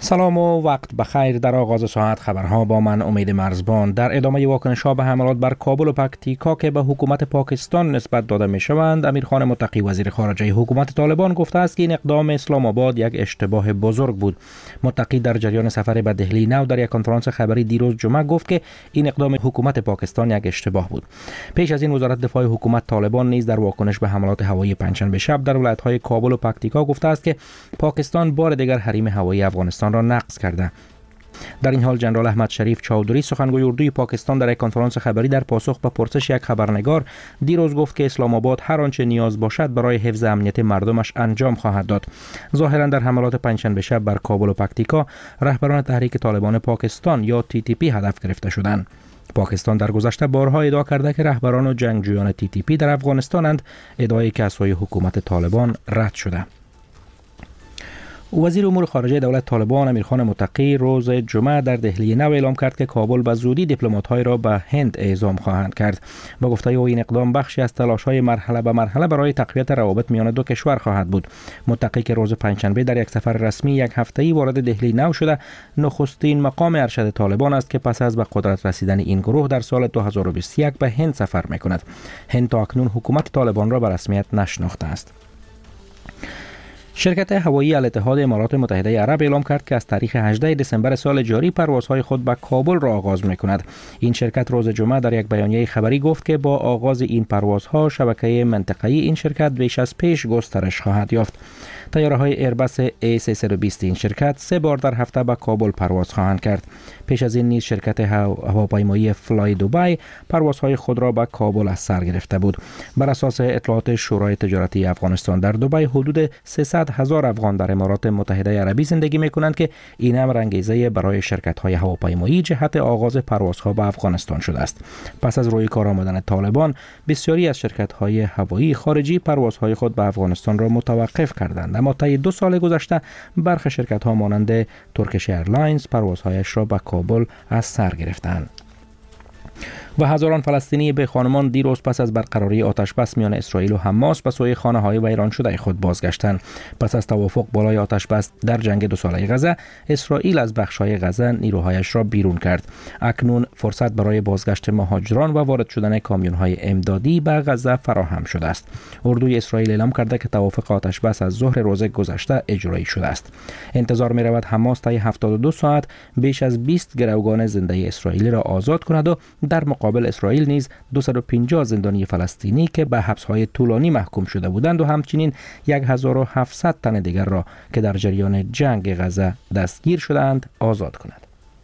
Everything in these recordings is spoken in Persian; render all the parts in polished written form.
سلام و وقت بخیر. در آغاز ساعت خبرها با من امید مرزبان. در ادامه واکنش‌ها به حملات بر کابل و پکتیکا که به حکومت پاکستان نسبت داده می‌شوند، امیرخان متقی وزیر خارجه حکومت طالبان گفته است که این اقدام اسلام آباد یک اشتباه بزرگ بود. متقی در جریان سفر به دهلی نو در یک کنفرانس خبری دیروز جمعه گفت که این اقدام حکومت پاکستان یک اشتباه بود. پیش از این وزارت دفاع حکومت طالبان نیز در واکنش به حملات هوایی پنجشنبه شب در ولایت‌های کابل و پکتیکا گفته است که پاکستان بار دیگر حریم هوایی افغانستان را نقض کرده. در این حال جنرال احمد شریف چودری سخنگوی اردوی پاکستان در یک کنفرانس خبری در پاسخ به پرسش یک خبرنگار دیروز گفت که اسلام آباد هر آنچه نیاز باشد برای حفظ امنیت مردمش انجام خواهد داد. ظاهرا در حملات پنجشنبه شب بر کابل و پکتیکا رهبران تحریک طالبان پاکستان یا TTP هدف گرفته شدند. پاکستان در گذشته بارها ادعا کرده که رهبران و جنگجویان TTP در افغانستانند، ادعای که از سوی حکومت طالبان رد شده. وزیر امور خارجه دولت طالبان امیرخان متقی روز جمعه در دهلی نو اعلام کرد که کابل به زودی دیپلمات‌های را به هند اعزام خواهند کرد. با گفته او این اقدام بخشی از تلاش‌های مرحله به مرحله برای تقویت روابط میان دو کشور خواهد بود. متقی که روز پنجشنبه در یک سفر رسمی یک هفته‌ای وارد دهلی نو شده، نخستین مقام ارشد طالبان است که پس از به قدرت رسیدن این گروه در سال 2021 به هند سفر می‌کند. هند تا اکنون حکومت طالبان را به رسمیت نشناخته است. شرکت هوایی الاتحاد امارات متحده عرب اعلام کرد که از تاریخ 18 دسامبر سال جاری پروازهای خود به کابل را آغاز می‌کند. این شرکت روز جمعه در یک بیانیه خبری گفت که با آغاز این پروازها شبکه منطقه‌ای این شرکت بیش از پیش گسترش خواهد یافت. طیاره‌های ایرباس A320 این شرکت 3 بار در هفته به کابل پرواز خواهند کرد. پیش از این نیز شرکت هواپیمایی فلای دبی پروازهای خود را به کابل از سر گرفته بود. بر اساس اطلاعات شورای تجارتی افغانستان در دبی حدود 300,000 افغان در امارات متحده عربی زندگی می‌کنند که این امر انگیزه برای شرکت‌های هواپیمایی جهت آغاز پروازها به افغانستان شده است. پس از روی کار آمدن طالبان، بسیاری از شرکت‌های هوایی خارجی پروازهای خود به افغانستان را متوقف کردند، اما طی 2 سال گذشته برخی شرکت‌ها مانند ترکیش ایرلاینز پروازهایش را به کابل از سر گرفتند. و هزاران فلسطینی به خانمان دیروز پس از برقراری آتشبس میان اسرائیل و حماس به سوی خانه‌های ویران شده خود بازگشتند. پس از توافق بالای آتشبس در جنگ 2 ساله غزه، اسرائیل از بخش‌های غزه نیروهایش را بیرون کرد. اکنون فرصت برای بازگشت مهاجران و وارد شدن کامیون‌های امدادی به غزه فراهم شده است. اردوی اسرائیل اعلام کرده که توافق آتشبس از ظهر روز گذشته اجرایی شده است. انتظار می‌رود حماس طی 72 ساعت بیش از 20 گروگان زنده اسرائیلی را آزاد کند و در مقابل اسرائیل نیز 250 زندانی فلسطینی که به حبس‌های طولانی محکوم شده بودند و همچنین 1700 تن دیگر را که در جریان جنگ غزه دستگیر شدند آزاد کند.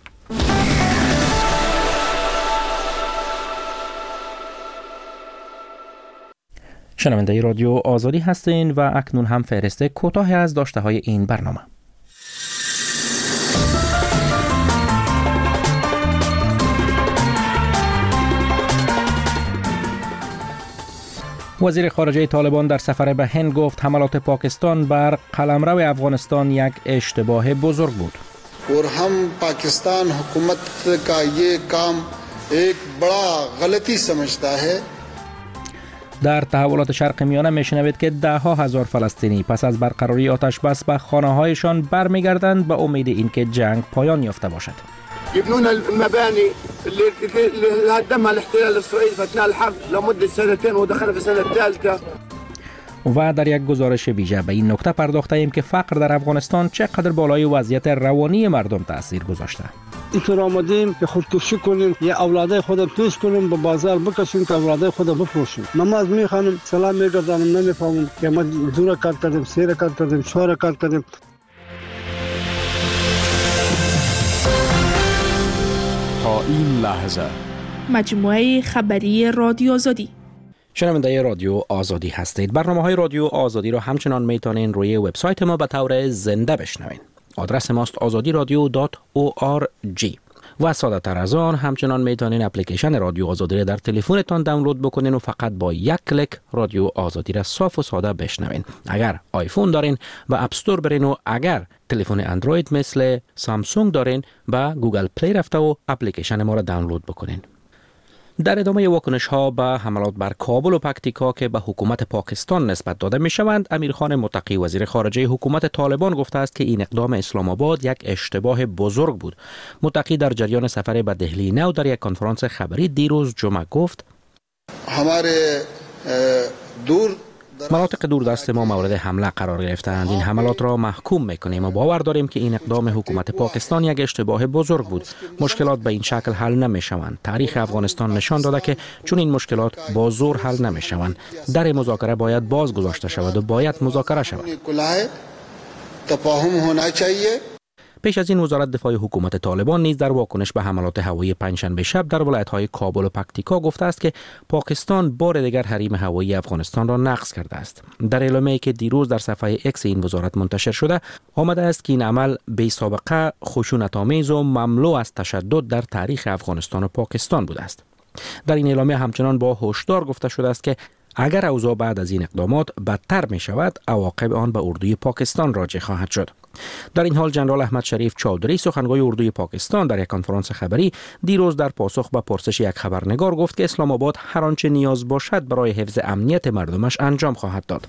شنونده رادیو آزادی هستین و اکنون هم فهرست کوتاهی از داشته‌های این برنامه. وزیر خارجه طالبان در سفر به هند گفت حملات پاکستان بر قلمرو افغانستان یک اشتباه بزرگ بود. और हम पाकिस्तान हुकूमत का ये काम एक बड़ा गलती समझता है. در تحولات شرق میانه میشنوید که 10,000 فلسطینی پس از برقراری آتشبس به خانه‌هایشان برمیگردند به امید اینکه جنگ پایان یافته باشد. يبنون المباني اللي هدمها الاحتلال الإسرائيلي في أثناء الحرب لمدة 2 ودخلنا في السنة الثالثة. و در یک گزارش ویژه به این نکته پرداخته ایم که فقر در افغانستان چقدر بالای وضعیت روانی مردم تأثیر گذاشته. اینکه آمدیم که خودکشی کنیم یا اولادای خودم پیش کنیم به بازار بکشیم که اولادای خودم بفروشیم. نماز میخوانم، سلام میگردانم، نمیفهمم که ما 2 رکعت کردیم، 3 رکعت کردیم، 4 رکعت کردیم. تا این لحظه مجموعه خبری رادیو آزادی. شنونده رادیو آزادی هستید. برنامه‌های رادیو آزادی را همچنان میتونین روی وبسایت ما به طور زنده بشنوین. آدرس ماست azadi.org. و ساده تر از آن همچنان میتونین اپلیکیشن رادیو آزادی را در تلفنتان دانلود بکنین و فقط با یک کلیک رادیو آزادی را صاف و ساده بشنوین. اگر آیفون دارین به اپ استور برین و اگر تلفن اندروید مثل سامسونگ دارین به گوگل پلی رفته و اپلیکیشن ما را دانلود بکنین. در ادامه واکنش ها به حملات بر کابل و پکتیکا که به حکومت پاکستان نسبت داده می شوند، امیرخان متقی وزیر خارجه حکومت طالبان گفته است که این اقدام اسلام آباد یک اشتباه بزرگ بود. متقی در جریان سفر به دهلی نو در یک کنفرانس خبری دیروز جمعه گفت: مناطق دوردست ما مورد حمله قرار گرفتند. این حملات را محکوم میکنیم و باور داریم که این اقدام حکومت پاکستان یک اشتباه بزرگ بود. مشکلات به این شکل حل نمیشوند. تاریخ افغانستان نشان داده که چون این مشکلات با زور حل نمیشوند. در مذاکره باید باز گذاشته شود و باید مذاکره شود. پیش از این وزارت دفاع حکومت طالبان نیز در واکنش به حملات هوایی پنجشنبه شب در ولایت‌های کابل و پکتیکا گفته است که پاکستان بار دیگر حریم هوایی افغانستان را نقض کرده است. در اعلامیه‌ای که دیروز در صفحه اکس این وزارت منتشر شده آمده است که این عمل بی سابقه، خشونت‌آمیز و مملو از تشدد در تاریخ افغانستان و پاکستان بوده است. در این اعلامیه همچنان با هشدار گفته شده است که اگر اوضاع بعد از این اقدامات بدتر می شود، عواقب آن به اردوی پاکستان راجع خواهد شد. در این حال جنرال احمد شریف چودری سخنگوی اردوی پاکستان در یک کنفرانس خبری دیروز در پاسخ به پرسش یک خبرنگار گفت که اسلام آباد هر آنچه نیاز باشد برای حفظ امنیت مردمش انجام خواهد داد.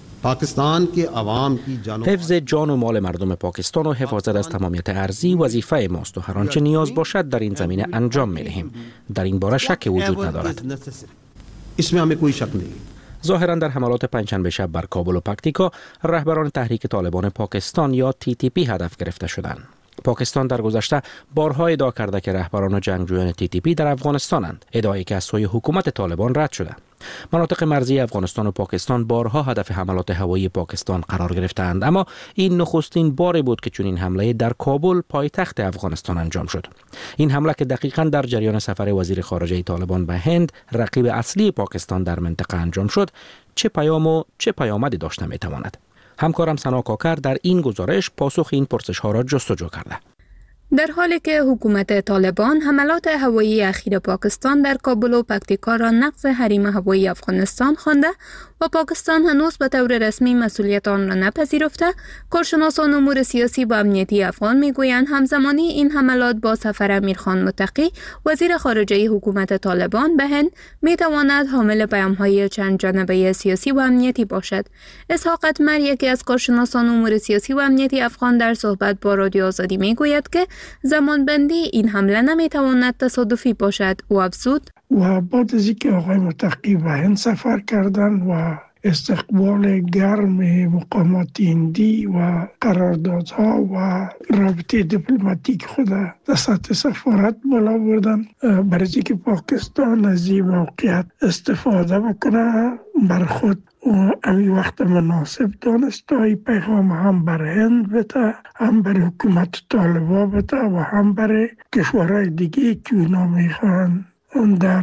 حفظ جان و مال مردم پاکستان و حفاظت از تمامیت ارضی وظیفه ماست و هر آنچه نیاز باشد در این زمینه انجام می دهیم. در این باره شک وجود ندارد. इसमें हमें कोई शक नहीं. ظاهرا در حملات پنجشنبه شب بر کابل و پکتیکا رهبران تحریک طالبان پاکستان یا TTP هدف گرفته شدند. پاکستان در گذشته بارها ادعا کرده که رهبران و جنگجویان TTP در افغانستانند، ادعایی که از سوی حکومت طالبان رد شده. مناطق مرزی افغانستان و پاکستان بارها هدف حملات هوایی پاکستان قرار گرفتند، اما این نخستین باری بود که چنین حمله در کابل پایتخت افغانستان انجام شد. این حمله که دقیقاً در جریان سفر وزیر خارجه طالبان به هند، رقیب اصلی پاکستان در منطقه انجام شد، چه پیام و چه پیامدی داشته میتواند؟ همکارم سنا کاکر در این گزارش پاسخ این پرسش ها را جستجو کرده. در حالی که حکومت طالبان حملات هوایی اخیر پاکستان در کابل و پکتیکا را نقض حریم هوایی افغانستان خوانده و پاکستان هنوز به طور رسمی مسئولیت آن را نپذیرفته، کارشناسان امور سیاسی و امنیتی افغان میگویند همزمانی این حملات با سفر امیرخان متقی وزیر خارجه حکومت طالبان به هند میتواند حامل پیام‌های چند جانبه سیاسی و امنیتی باشد. اسحاق اتمر، یکی از کارشناسان امور سیاسی و امنیتی افغان، در صحبت با رادیو آزادی میگوید که زمانبندی این حمله نمیتواند تصادفی باشد و افزود: و بعد از اینکه آقای متقی به هند سفر کردن و استقبال گرم مقامات هندی و قراردادها و رابطه دیپلماتیک خود در سطح سفارت بالا بردن، برای اینکه پاکستان از این موقعیت استفاده بکنه بر خود امی وقت مناسب دانست تا این پیغام هم بر هند بده، هم بر حکومت طالبان بده و هم بر کشورهای دیگه که اونا میخوان در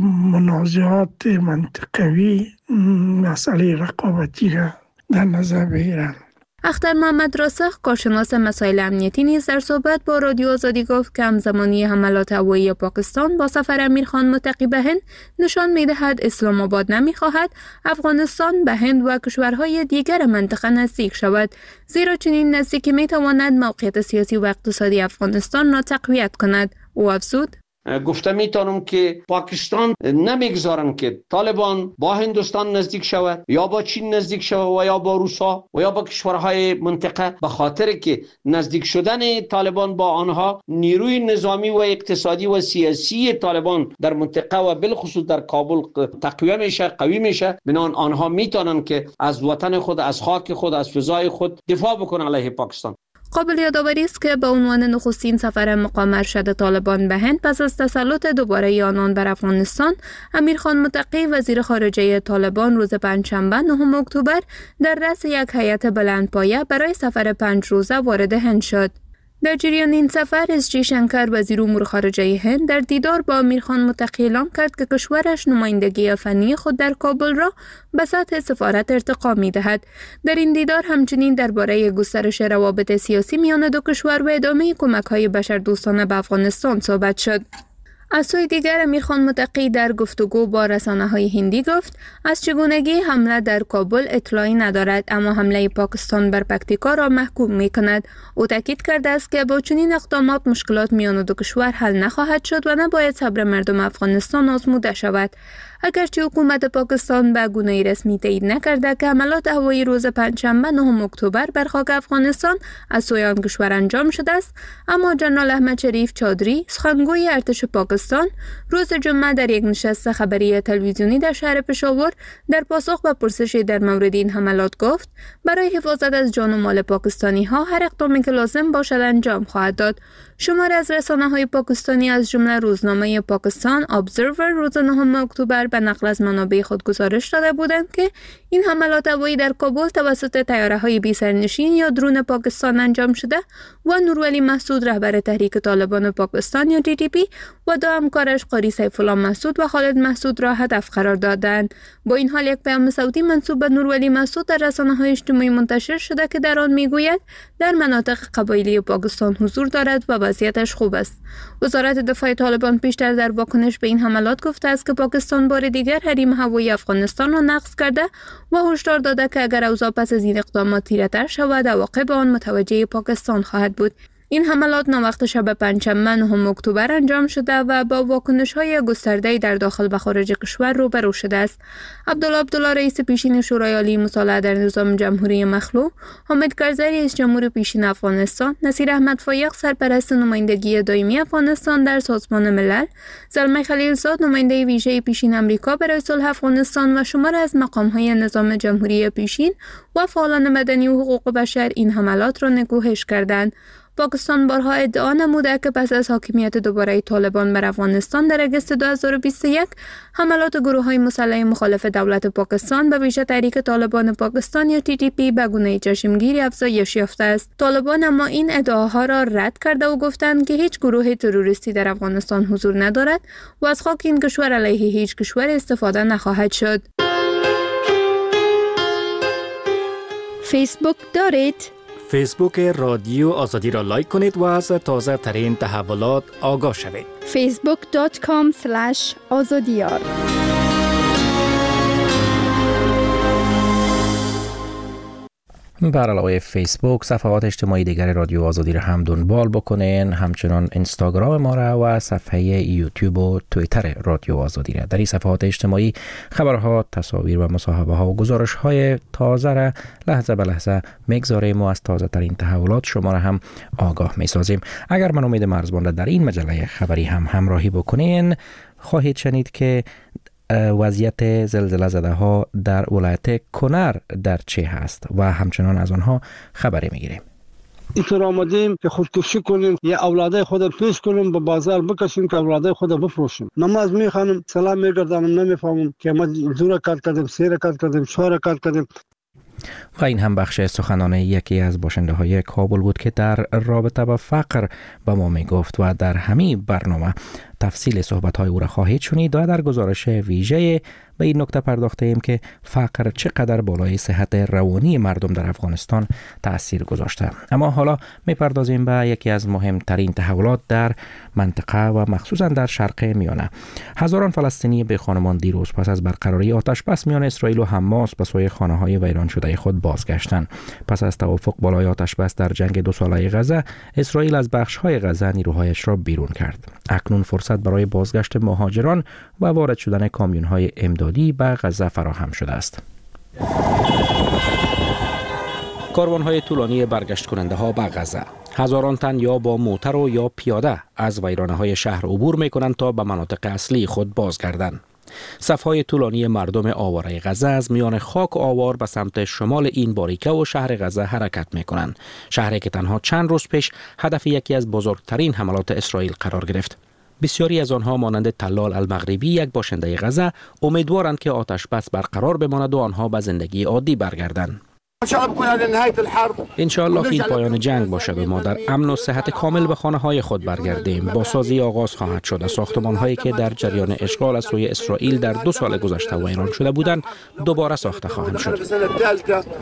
منازعات منطقوی مسئله رقابتی را در نظر بگیرند. اختر محمد راسخ، کارشناس مسائل امنیتی، نیز در صحبت با رادیو آزادی گفت که همزمانی حملات هوایی پاکستان با سفر امیرخان متقی به هند نشان می‌دهد اسلام آباد نمی‌خواهد افغانستان به هند و کشورهای دیگر منطقه نزدیک شود، زیرا چنین نزدیکی می‌تواند موقعیت سیاسی و اقتصادی افغانستان را تقویت کند. او افزود: گفته میتونم که پاکستان نمیگذارن که طالبان با هندوستان نزدیک شود یا با چین نزدیک شود و یا با روسا و یا با کشورهای منطقه، به خاطر که نزدیک شدن طالبان با آنها نیروی نظامی و اقتصادی و سیاسی طالبان در منطقه و بالخصوص در کابل تقویه میشه، قوی میشه. بنابراین آنها میتونن که از وطن خود، از خاک خود، از فضای خود دفاع بکنن علیه پاکستان. قابل یادآوری است که به عنوان نخستین سفر مقام ارشد طالبان به هند پس از تسلط دوباره آنان بر افغانستان، امیرخان متقی وزیر خارجه طالبان روز پنجشنبه 9 اکتبر در رأس یک هیئت بلندپایه برای سفر 5 روزه وارد هند شد. در جریان این سفر اس جی شنکر وزیر امور خارجه هند در دیدار با امیرخان متقی اعلام کرد که کشورش نمایندگی فنی خود در کابل را به سطح سفارت ارتقا می‌دهد. در این دیدار همچنین درباره گسترش روابط سیاسی میان دو کشور و ادامه کمک‌های بشردوستانه به افغانستان صحبت شد. از سوی دیگر امیرخان متقی در گفتگو با رسانه‌های هندی گفت از چگونگی حمله در کابل اطلاعی ندارد، اما حمله پاکستان بر پکتیکا را محکوم می‌کند. او تاکید کرده است که با چنین اقدامات مشکلات میان دو کشور حل نخواهد شد و نباید صبر مردم افغانستان آزموده شود. اگرچه حکومت پاکستان به گونه رسمی تایید نکرده که حملات هوایی روز پنجشنبه 9 اکتبر بر خاک افغانستان از سوی آن کشور انجام شده است، اما جنرال احمد شریف چادری سخنگوی ارتش پاکستان روز جمعه در یک نشست خبری تلویزیونی در شهر پشاور در پاسخ به پرسشی در مورد این حملات گفت برای حفاظت از جان و مال پاکستانی ها هر اقدامی که لازم باشد انجام خواهد داد. شماری از رسانه‌های پاکستانی از جمله روزنامه پاکستان ابزرور روز 9 اکتبر به نقل از منابع خود گزارش داده بودند که این حملات هوایی در کابل توسط طیاره‌های بی‌سرنشین یا درون پاکستان انجام شده و نورعلی مسعود رهبر تحریک طالبان پاکستان یا TTP و دو همکارش قاری سیف الله مسعود و خالد مسعود را هدف قرار دادند. با این حال یک پیام صوتی منسوب به نورعلی مسعود در رسانه‌های اجتماعی منتشر شده که در آن میگوید در مناطق قبایلی پاکستان حضور دارد و وضعیتش خوب است. وزارت دفاع طالبان پیشتر در واکنش به این حملات گفته است که پاکستان بار دیگر حریم هوایی افغانستان را نقض کرده و هشدار داده که اگر اوضاع پس از این اقدامات تیره‌تر شود عواقب آن متوجه پاکستان خواهد بود. این حملات ناوقت شب پنجشنبه 9 اکتبر انجام شده و با واکنش‌های گسترده‌ای در داخل و خارج کشور روبرو شده است. عبدالله رئیس پیشین شورای عالی مصالحه در نظام جمهوری مخلوع، حامد کرزی رئیس جمهور پیشین افغانستان، نصیر احمد فایق سرپرست نمایندگی دائمی افغانستان در سازمان ملل، زلمه خلیلزاد نماینده ویژه پیشین آمریکا برای صلح افغانستان و شماری از مقام‌های نظام جمهوری پیشین و فعالان مدنی و حقوق بشر این حملات را نکوهش کردند. پاکستان بارها ادعا نموده که پس از حاکمیت دوباره طالبان بر افغانستان در اگست 2021 حملات گروه‌های مسلح مخالف دولت پاکستان به ویژه تحریک طالبان پاکستان یا TTP به گونه چشمگیری افزایش یافته است. طالبان اما این ادعاها را رد کرده و گفتند که هیچ گروه تروریستی در افغانستان حضور ندارد و از خاک این کشور علیه هیچ کشور استفاده نخواهد شد. فیسبوک دارید؟ فیسبوک رادیو آزادی را لایک کنید و از تازه ترین تحولات آگاه شوید. facebook.com/azadiyar بر علاوه فیسبوک صفحات اجتماعی دیگر رادیو آزادی را هم دنبال بکنین، همچنان اینستاگرام ما را و صفحه یوتیوب و توییتر رادیو آزادی را. در این صفحات اجتماعی خبرها، تصاویر و مصاحبه ها و گزارش های تازه را لحظه به لحظه میگذاریم و از تازه ترین تحولات شما را هم آگاه می سازیم. اگر من امید مرزبان را در این مجله خبری هم همراهی بکنین، خواهید شنید که وضعیت زلزله زده ها در ولایت کنر در چه هست و همچنان از آنها خبری میگیریم. اینطور آمدیم که خودکشی کنیم یا اولادای خودم پیش کنیم به بازار بکشیم که اولادای خودم بفروشیم. نماز میخوانم، سلام میگردم، نمیفهمم که ما دو رکعت کردیم، 3 رکعت کردیم، 4 رکعت کردیم. و این هم بخش سخنان یکی از باشنده های کابل بود که در رابطه با فقر به ما می گفت و در همین برنامه تفصیل صحبت های او را خواهید شنید و در گزارش ویژه به این نکته پرداخته ایم که فقر چقدر بالای صحت روانی مردم در افغانستان تأثیر گذاشته. اما حالا می پردازیم به یکی از مهمترین تحولات در منطقه و مخصوصا در شرق میانه. هزاران فلسطینی به خانمان دیروز پس از برقراری آتش بس میان اسرائیل و حماس به سوی خانه‌های ویران شده خود بازگشتند. پس از توافق بالای آتش بس در جنگ 2 ساله غزه، اسرائیل از بخش‌های غزه نیروهایش را بیرون کرد. اکنون فرصت برای بازگشت مهاجران و وارد شدن کامیون‌های امدادی به غزه فراهم شده است. کاروان‌های طولانی برگشت کننده ها به غزه. هزاران تن یا با موتر و یا پیاده از ویرانه‌های شهر عبور می‌کنند تا به مناطق اصلی خود بازگردند. صف‌های طولانی مردم آواره غزه از میان خاک و آوار به سمت شمال این باریکه و شهر غزه حرکت می‌کنند. شهری که تنها چند روز پیش هدف یکی از بزرگترین حملات اسرائیل قرار گرفت. بسیاری از آنها مانند تلال المغربی، یک باشنده غزه، امیدوارند که آتش بس برقرار بماند و آنها به زندگی عادی برگردند. انشاءالله این پایان جنگ باشد و ما در امن و صحت کامل به خانه های خود برگردیم. بازسازی آغاز خواهد شد. ساختمان هایی که در جریان اشغال از سوی اسرائیل در 2 سال گذشته ویران شده بودند دوباره ساخته خواهند شد.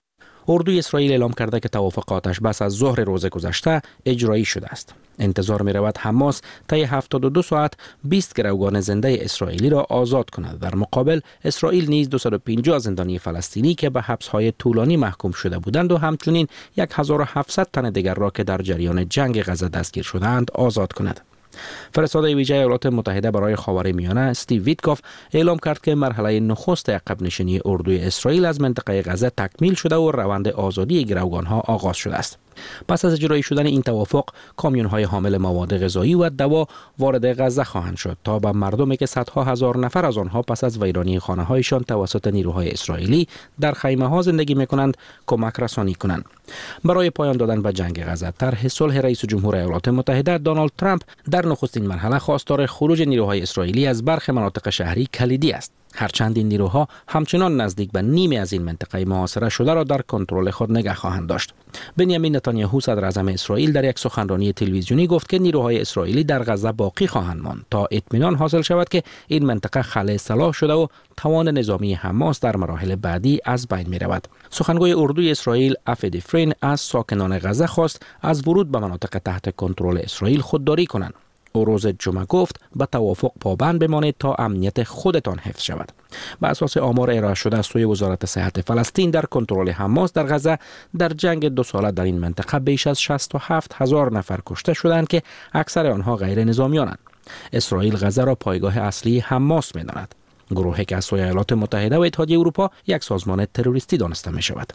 اردوی اسرائیل اعلام کرده که توافق آتش بس از ظهر روز گذشته اجرایی شده است. انتظار می رود حماس طی 72 ساعت 20 گروگان زنده اسرائیلی را آزاد کند. در مقابل اسرائیل نیز 250 زندانی فلسطینی که به حبس‌های طولانی محکوم شده بودند و همچنین 1700 تن دیگر را که در جریان جنگ غزه دستگیر شدند آزاد کند. فرستاده ویژه ایالات متحده برای خاورمیانه استیو ویتکوف اعلام کرد که مرحله نخست عقب نشینی اردوی اسرائیل از منطقه غزه تکمیل شده و روند آزادی گروگان‌ها آغاز شده است. پس از اجرایی شدن این توافق، کامیون‌های حامل مواد غذایی و دوا وارد غزه خواهند شد تا به مردمی که صدها هزار نفر از آنها پس از ویرانی خانه‌هایشان توسط نیروهای اسرائیلی در خیمه‌ها زندگی می‌کنند کمک رسانی کنند. برای پایان دادن به جنگ غزه، طرح صلح رئیس جمهور ایالات متحده دونالد ترامپ در نخستین مرحله خواستار خروج نیروهای اسرائیلی از برخی مناطق شهری کلیدی است. هرچند این نیروها همچنان نزدیک به نیمی از این منطقه محاصره شده را در کنترل خود نگه خواهند داشت. بنیامین نتانیاهو صدر اعظم اسرائیل در یک سخنرانی تلویزیونی گفت که نیروهای اسرائیلی در غزه باقی خواهند ماند تا اطمینان حاصل شود که این منطقه خلأ اصلاح شده و توان نظامی حماس در مراحل بعدی از بین می رود. سخنگوی اردوی اسرائیل افی دیفرین از ساکنان غزه خواست از ورود به مناطق تحت کنترل اسرائیل خودداری کنند. او روز جمعه گفت به توافق پابند بمانید تا امنیت خودتان حفظ شود. بر اساس آمار ارائه شده از سوی وزارت صحت فلسطین، در کنترل حماس در غزه در جنگ 2 ساله در این منطقه بیش از 67,000 نفر کشته شدند که اکثر آنها غیر نظامیانند. اسرائیل غزه را پایگاه اصلی حماس می‌داند. گروهی که از سوی ایالات متحده و اتحادیه اروپا یک سازمان تروریستی دانسته می‌شود.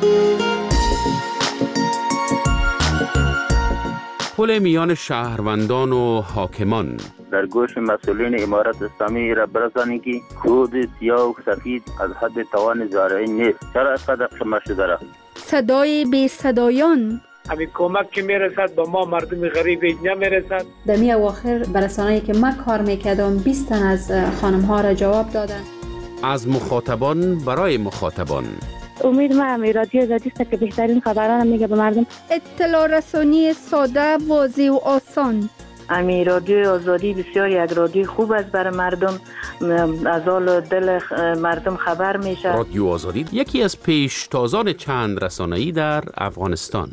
پل میان شهروندان و حاکمان در گوش مسئولین امارت اسلامی را برسانید که کود سیاه و سفید از حد توان زارعی نیست. چرا اینقدر قمه شده را؟ صدای بی صدایان، همین کمک که میرسد به ما مردم غریب نمیرسد. در می اواخر برسانه‌ای که من کار میکردم 20 تن از خانم ها را جواب دادن. از مخاطبان برای مخاطبان. امید ما هم رادیو آزادی است که بهترین خبران میگه به مردم. اطلاع رسانی ساده، واضح و آسان. امی رادیو آزادی بسیار یک رادیو خوب است برای مردم، از حال دل مردم خبر میشه. رادیو آزادی یکی از پیشتازان چند رسانه‌ای در افغانستان.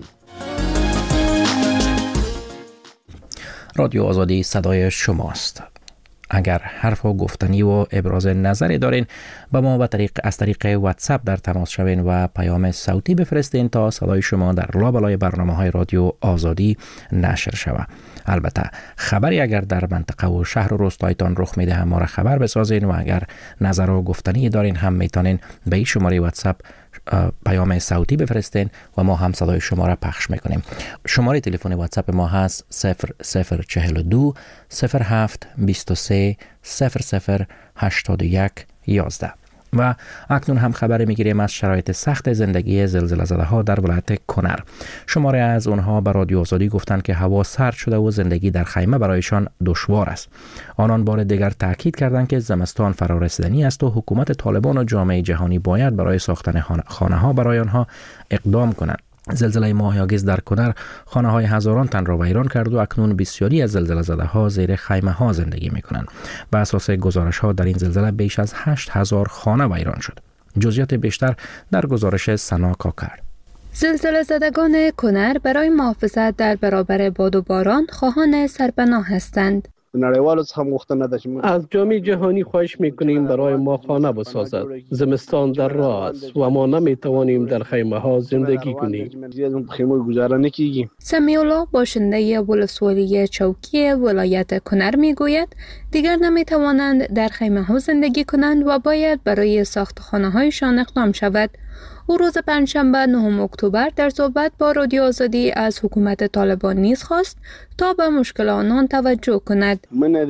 رادیو آزادی صدای شماست. اگر حرف و گفتنی و ابراز نظری دارین با ما از طریق واتساپ در تماس شوین و پیام صوتی بفرستین تا صدای شما در لابلای برنامه‌های رادیو آزادی نشر شود. البته خبری اگر در منطقه و شهر و روستایتان رخ میده هم ما را خبر بسازین و اگر نظر و گفتنی دارین هم میتونین به این شماره واتساپ پیام صوتی بفرستین و ما هم صدای شما را پخش میکنیم. شماره تلفن واتساپ ما هست 0042 07 23 00 81 11 و اکنون هم خبر میگیریم از شرایط سخت زندگی زلزله زده ها در ولایت کنر. شماره از اونها به رادیو آزادی گفتند که هوا سرد شده و زندگی در خیمه برایشان دشوار است. آنان بار دیگر تاکید کردند که زمستان فرارسیدنی است و حکومت طالبان و جامعه جهانی باید برای ساختن خانه ها برای آنها اقدام کنند. زلزله ماه آگوست در کنر خانه های هزاران تن را ویران کرد و اکنون بسیاری از زلزله زده ها زیر خیمه ها زندگی می کنند. بر اساس گزارش ها در این زلزله بیش از 8000 خانه ویران شد. جزئیات بیشتر در گزارش سنا کاکر. زلزله زدگان کنر برای محافظت در برابر باد و باران خواهان سرپناه هستند. از جامعه جهانی خواهش میکنیم برای ما خانه بسازد. زمستان در راه است و ما نمیتوانیم در خیمه ها زندگی کنیم. سمیع الله باشنده ولسوالی چوکی ولایت کنر میگوید دیگر نمیتوانند در خیمه ها زندگی کنند و باید برای ساخت خانه هایشان اقدام شود. او روز پنجشنبه 9 اکتبر در صحبت با رادیو آزادی از حکومت طالبان نیز خواست تا به مشکل آنان توجه کند.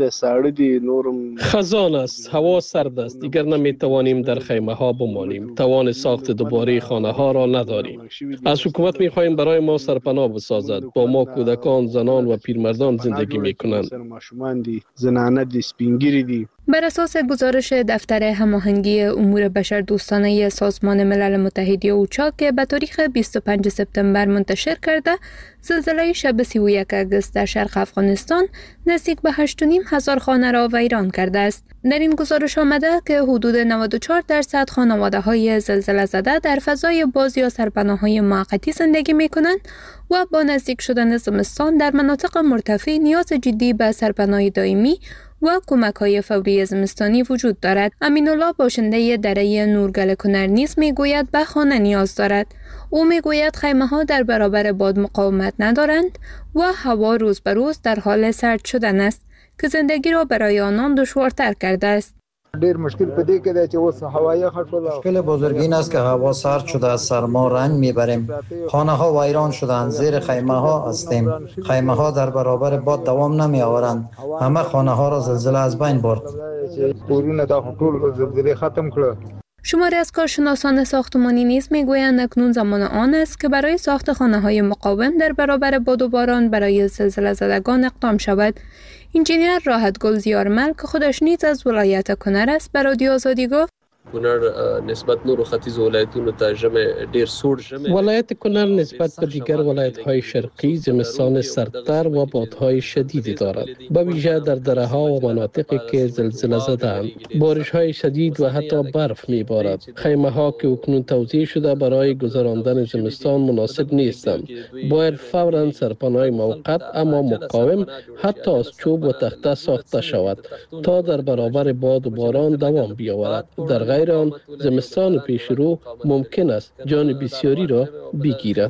خزان است، هوا سرد است، دیگر نمیتوانیم در خیمه ها بمانیم. توان ساخت دوباره خانه ها را نداریم. از حکومت میخواهیم برای ما سرپناه بسازد. با ما کودکان، زنان و پیرمردان زندگی میکنند. بر اساس گزارش دفتر هماهنگی امور بشردوستانه سازمان ملل متحد اوچا که به تاریخ 25 سپتامبر منتشر کرده، زلزله شب 31 اگست در شرق افغانستان نزدیک به 8,500 خانه را ویران کرده است. در این گزارش آمده که حدود 94% خانواده‌های زلزله زده در فضای باز یا سرپناه‌های موقتی زندگی می‌کنند و با نزدیک شدن زمستان در مناطق مرتفع نیاز جدی به سرپناه دائمی و کمک‌های فوری زمستانی وجود دارد. امین‌الله باشنده دره نورگل کنر نیز می‌گوید به خانه نیاز دارد. او می‌گوید خیمه‌ها در برابر باد مقاومت ندارند و هوا روز به روز در حال سرد شدن است که زندگی را برای آنان دشوارتر کرده است. ډیر مشکل پدې کې دی چې اوس هوا یخ شده. مشکل بزرگ این است که هوا سرد شده، از سرما رنج میبریم. خانه ها ویران شدند، زیر خیمه ها هستیم. خیمه ها در برابر باد دوام نمی آورند. همه خانه ها را زلزله از بین برد. کورونه دا ټول زلزله ختم کړ. شماری از کارشناسان ساختمانی نیز میگویند اکنون زمان آن است که برای ساخت خانه‌های مقاوم در برابر باد و باران برای زلزله زدگان اقدام شود. انجینیر راحتگل زیارمل که خودش نیز از ولایت کنر است به رادیو آزادی گفت کنر نسبت نور ختیځ ولایتونو ته ژمه ډیر سوړ ژمه ولایت کنر نسبت به دیگر ولایت‌های شرقی زمستان سردتر و بادهای شدیدی دارد، به ویژه در دره‌ها و مناطقی که زلزله زده‌اند. بارش‌های شدید و حتی برف می‌بارد. خیمه‌ها که اکنون توزیع شده برای گذراندن زمستان مناسب نیستند. باید فوراً سرپناه موقت اما مقاوم حتی از چوب و تخته ساخته شود تا در برابر باد و باران دوام بیاورد. در غیر آن زمستان پیش رو ممکن است جان بسیاری را بگیرد.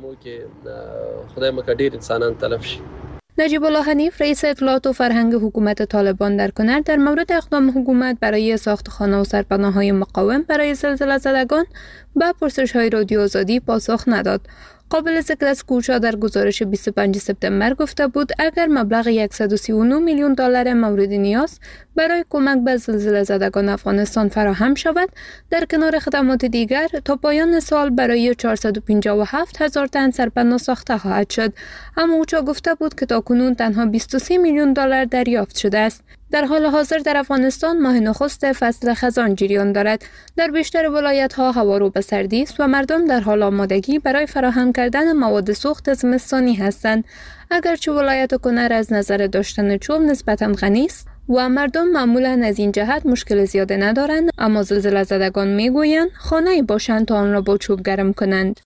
خدای مکه ډیر انسانان تلف شي. نجیب الله حنیف رئیس اطلاعات و فرهنگ حکومت طالبان در کنر در مورد اقدام حکومت برای ساخت خانه و سرپناه‌های مقاوم برای زلزله زدگان به پرسش‌های رادیو آزادی پاسخ نداد. قابل ذکر است که اوچا در گزارش 25 سپتامبر گفته بود اگر مبلغ 139 میلیون دلار مورد نیاز برای کمک به زلزله زدگان افغانستان فراهم شود، در کنار خدمات دیگر تا پایان سال برای 457 هزار تن سرپناه ساخته خواهد شد. اما اوچا گفته بود که تاکنون تنها 23 میلیون دلار دریافت شده است. در حال حاضر در افغانستان ماه نخست فصل خزان جریان دارد. در بیشتر ولایت‌ها هوا رو به سردی است و مردم در حال آمادگی برای فراهم کردن مواد سوخت زمستانی هستند. اگرچه ولایت کنر از نظر داشتن چوب نسبتاً غنی است و مردم معمولاً از این جهت مشکل زیاده ندارند، اما زلزله زدگان میگویند خانه‌ای باشند تا آن را با چوب گرم کنند.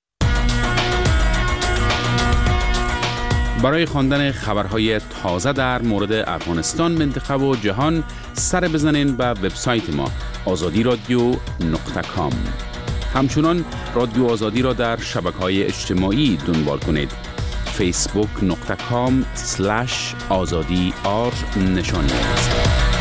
برای خواندن خبرهای تازه در مورد افغانستان، منطقه و جهان سر بزنین به وبسایت ما azadiradio.com. همچنان رادیو آزادی را در شبکه‌های اجتماعی دنبال کنید. facebook.com/azadi_r نشانی است.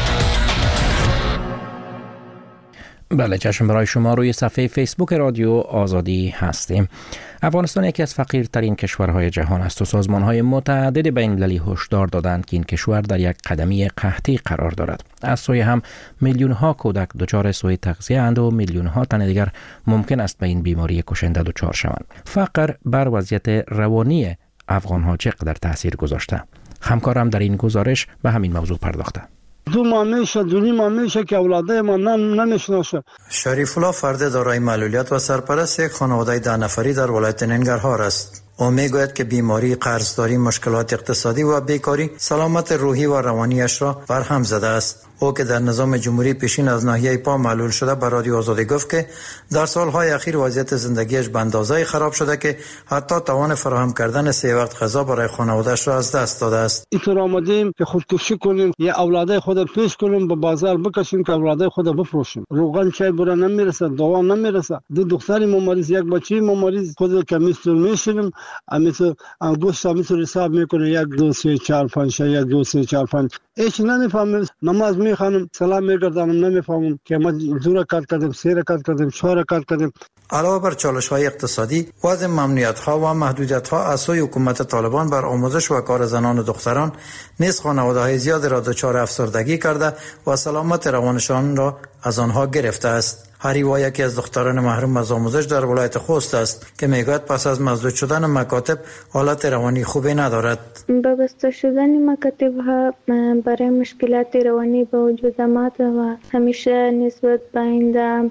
بله، چشم برای شما روی صفحه فیسبوک رادیو آزادی هستیم. افغانستان یکی از فقیرترین کشورهای جهان است و سازمانهای متعددی بین‌المللی هشدار دادند که این کشور در یک قدمی قحطی قرار دارد. از سوی هم میلیون‌ها کودک دچار سوء تغذیه اند و میلیون‌ها تن دیگر ممکن است به این بیماری کشنده دچار شوند. فقر بر وضعیت روانی افغان‌ها چقدر تاثیر گذاشته؟ همکارم در این گزارش به همین موضوع پرداخته. 2 ماه میشه 2 ماه میشه که اولاده ما نمیشناسه. شریف الله فرد دارای معلولیت و سرپرست یک خانواده 10 نفری در ولایت ننگرهار است. او میگوید که بیماری، قرضداری، مشکلات اقتصادی و بیکاری سلامت روحی و روانیش را برهم زده است. او که در نظام جمهوری پیشین از ناحیه پا معلول شده به رادیو آزادی گفت که در سالهای اخیر وضعیت زندگیش به اندازه‌ای خراب شده که حتی توان فراهم کردن 3 وقت غذا برای خانواده‌اش را از دست داده است. اینطور آمدیم که خودکشی کنیم یا اولاده خود پیش کنیم، به بازار بکشیم که اولاده خود بفروشیم. روغن چای برا نمیرسه، دوا نمیرسه. 2 دختری مریض، یک بچی مریض، خود کمیسل میشیم، امیتو گوشت امیتو حساب میکنه 1 2 3 4 5 1 2 3 4 5. هیچ نمیفهمم. نماز میخوانم، سلام میگردم، نمیفهمم که ما 2 رکعت کردیم، 3 رکعت کردیم، 4 رکعت کردیم. علاوه بر چالش‌های اقتصادی، وضع ممنوعیت‌ها و محدودیت‌ها از سوی حکومت طالبان بر آموزش و کار زنان و دختران نیز خانواده‌های زیاد را دچار افسردگی کرده و سلامت روانشان را از آنها گرفته است. هریوا یکی از دختران محروم از آموزش در ولایت خوست است که میگوید پس از مسدود شدن مکاتب حالت روانی خوبی ندارد. با بسته شدن مکاتب ها برای مشکلات روانی به وجود آمد و همیشه نسبت به آینده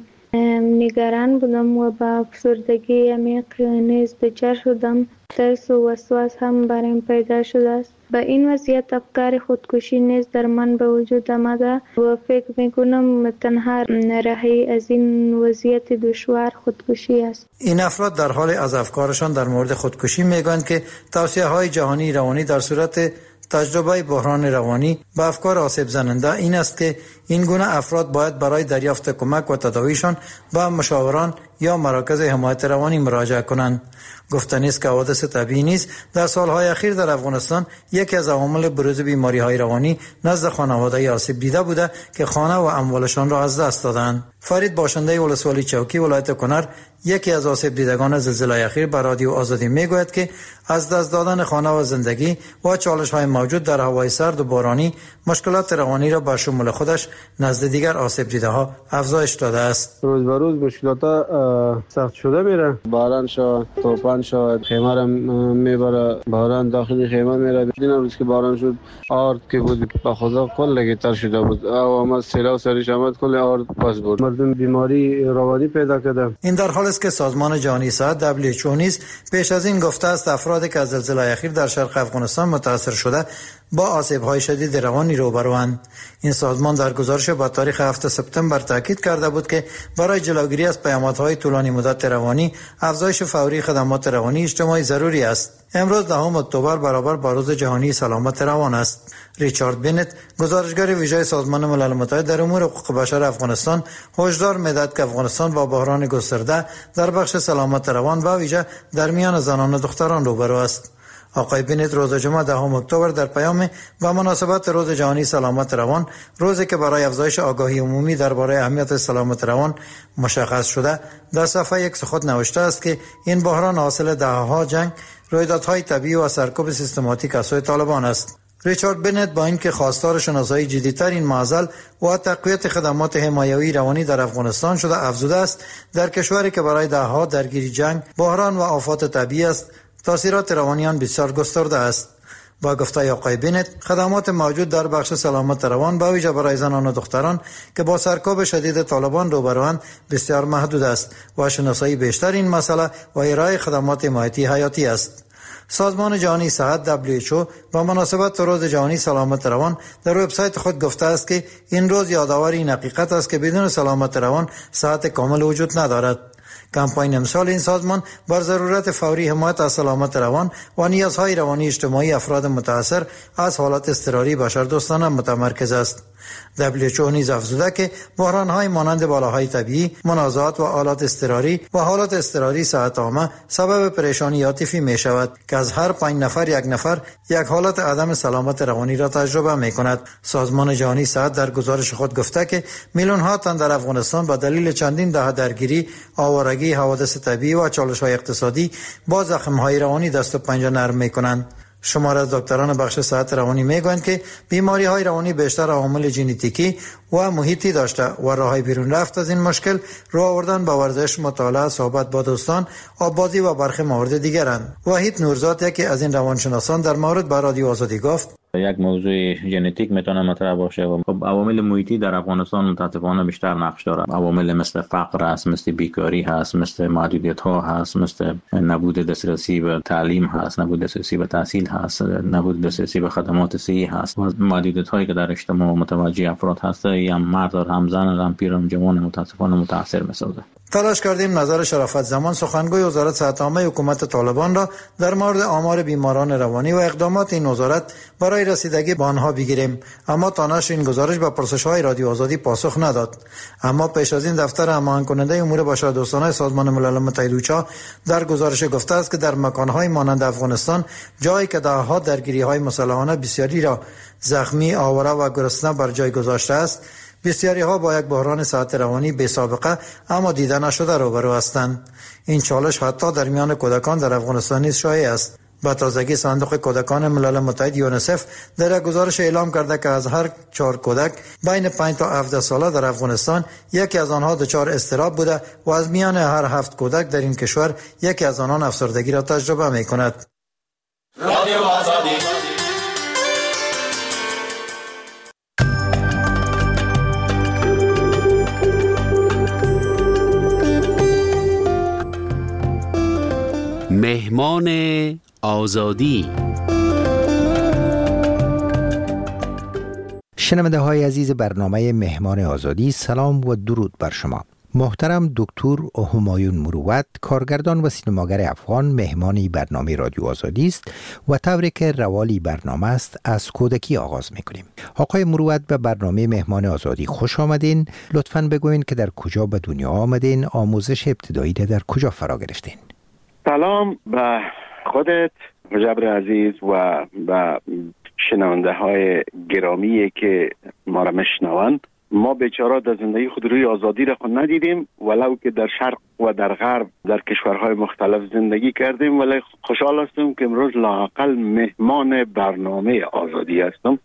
نگران بودم و با افسردگی عمیق نیز دچار شدم. ترس و وسواس هم برایم پیدا شده است. با این وضعیت افکار خودکشی نیز در من به وجود آمده و فکر میکنم تنها راهی از این وضعیت دشوار خودکشی است. این افراد در حال از افکارشان در مورد خودکشی میگویند که توصیه های جهانی روانی در صورت تجربه بحران روانی به افکار آسیب زننده این است که این گونه افراد باید برای دریافت کمک و تداویشان به مشاوران یا مراکز حمایت روانی مراجعه کنند. گفتنی است که حوادث طبیعی نیز در سالهای اخیر در افغانستان یکی از عوامل بروز بیماری‌های روانی نزد خانواده آسیب دیده بوده که خانه و اموالشان را از دست دادند. فرید باشنده ولسوالی چوکی ولایت کنر یکی از آسیب دیدگان زلزله اخیر به رادیو آزادی میگوید که از دست دادن خانه و زندگی و چالش‌های موجود در هوای سرد و بارانی مشکلات روانی را به شمول خودش نزد دیگر آسیب دیده‌ها افزایش داده است. روز به روز مشکلات سخت شده میره. باران شد، طوفان شد، خیمه را میبره، باران داخل خیمه میره. این روز که باران شد آرد که بود به خدا کل تر شده بود. آمد سیلاب سرش آمد کل آرد پس بود. مردم بیماری روانی پیدا کرده. این در حالی است که سازمان جهانی صحت WHO نیز پیش از این گفته است افرادی که از زلزله اخیر در شرق افغانستان متاثر شده با آسیب‌های شدید روانی روبروند. این سازمان در گزارش با تاریخ 7 سپتامبر تاکید کرده بود که برای جلوگیری از پیامدهای طولانی مدت روانی افزایش فوری خدمات روانی اجتماعی ضروری است. امروز 10 اکتبر برابر با روز جهانی سلامت روان است. ریچارد بنت گزارشگر ویژه سازمان ملل متحد در امور حقوق بشر افغانستان هشدار می‌دهد که افغانستان با بحران گسترده در بخش سلامت روان و ویژه در میان زنان و دختران روبرو است. آقای بنت روز جمعه 10 اکتبر در پیام و مناسبت روز جهانی سلامت روان، روزی که برای افزایش آگاهی عمومی درباره اهمیت سلامت روان مشخص شده، در صفحه یک خود نوشته است که این بحران حاصل دهه‌ها جنگ، رویدادهای طبیعی و سرکوب سیستماتیک از سوی طالبان است. ریچارد بنت با اینکه خواستار شناسایی جدی‌ترین معضل و تقویت خدمات حمایوی روانی در افغانستان شده افزوده است در کشوری که برای دهه‌ها درگیر جنگ، بحران و آفات طبیعی است، تاثیرات روانیان بسیار گسترده است. با گفته آقای بنت خدمات موجود در بخش سلامت روان به ویژه برای زنان و دختران که با سرکوب شدید طالبان روبروند بسیار محدود است و شناسایی بیشتر این مسئله و ارائه خدمات حمایتی حیاتی است. سازمان جهانی صحت WHO با مناسبت روز جهانی سلامت روان در وبسایت خود گفته است که این روز یادآور این حقیقت است که بدون سلامت روان صحت کامل وجود ندارد. کمپاین امسال این سازمان بر ضرورت فوری حمایت از سلامت روان و نیازهای روانی اجتماعی افراد متاثر از حالات اضطراری بشردوستانه متمرکز است. WHO نیز افزوده که بحران‌های مانند بالاهای طبیعی، منازعات و حالات اضطراری صحت عامه سبب پریشانی عاطفی می شود که از هر 5 نفر یک نفر یک حالت عدم سلامت روانی را تجربه می کند. سازمان جهانی صحت در گزارش خود گفته که میلیون‌ها تن در افغانستان به دلیل چندین دهه درگیری، آوارگی، حوادث طبیعی و چالش‌های اقتصادی با زخم‌های روانی دست و پنجه نرم می‌کنند. شمار از دکتران بخش صحت روانی میگویند که بیماری‌های روانی بیشتر عوامل ژنتیکی و محیطی داشته و راههای بیرون رفت از این مشکل رو آوردن با ورزش، مطالعه، صحبت با دوستان، آببازی و برخی موارد دیگرند. وحید نورزاد یکی از این روانشناسان در مورد با رادیو آزادی گفت یک موضوع ژنتیک میتونه مطرح باشه و خب عوامل محیطی در افغانستان متاسفانه بیشتر نقش داره. عوامل مثل فقر است، مثل بیکاری هست، مثل محدودیت ها هست، مثل نبود دسترسی به تعلیم هست، نبود دسترسی به تحصیل هست، نبود دسترسی به خدمات صحی هست و محدودیت هایی که در اجتماع متوجه افراد هست، هم مرد هم زن هم پیر هم جوان متاسفانه متاثر میسازه. تلاش کردیم نظر شرافت زمان سخنگوی وزارت صحت عامه حکومت طالبان را در مورد آمار بیماران روانی و اقدامات این وزارت برای رسیدگی به آنها بگیریم، اما تا نشر این گزارش به پرسش‌های رادیو آزادی پاسخ نداد. اما پیش از این دفتر هماهنگ کننده امور بشردوستانه سازمان ملل متحد اوچا در گزارش گفته است که در مکان‌های مانند افغانستان، جایی که دهه‌ها درگیری‌های مسلحانه بسیاری را زخمی، آواره و گرسنه بر جای گذاشته است، بسیاری ها با یک بحران صحت روانی بی سابقه اما دیده نشده روبرو هستند. این چالش حتی در میان کودکان در افغانستان نیز شایع است. با تازگی صندوق کودکان ملل متحد یونیسف در یک گزارش اعلام کرده که از هر 4 کودک بین 5 تا 17 ساله در افغانستان یکی از آنها دچار اضطراب بوده و از میان هر 7 کودک در این کشور یکی از آنان افسردگی را تجربه می کند. رادیو آزادی. مهمان آزادی. شنونده های عزیز برنامه مهمان آزادی، سلام و درود بر شما. محترم دکتر همایون مروت، کارگردان و سینماگر افغان، مهمانی برنامه رادیو آزادی است و طوری که روالی برنامه است از کودکی آغاز میکنیم. آقای مروت، به برنامه مهمان آزادی خوش آمدین. لطفاً بگوین که در کجا به دنیا آمدین، آموزش ابتدایی در کجا فرا گرفتین؟ سلام به خودت مجبر عزیز و به شنونده های گرامی که ما را میشنوند. ما بیچاره در زندگی خود روی آزادی را خود ندیدیم، ولو که در شرق و در غرب در کشورهای مختلف زندگی کردیم، ولی خوشحال هستم که امروز لااقل مهمان برنامه آزادی هستم.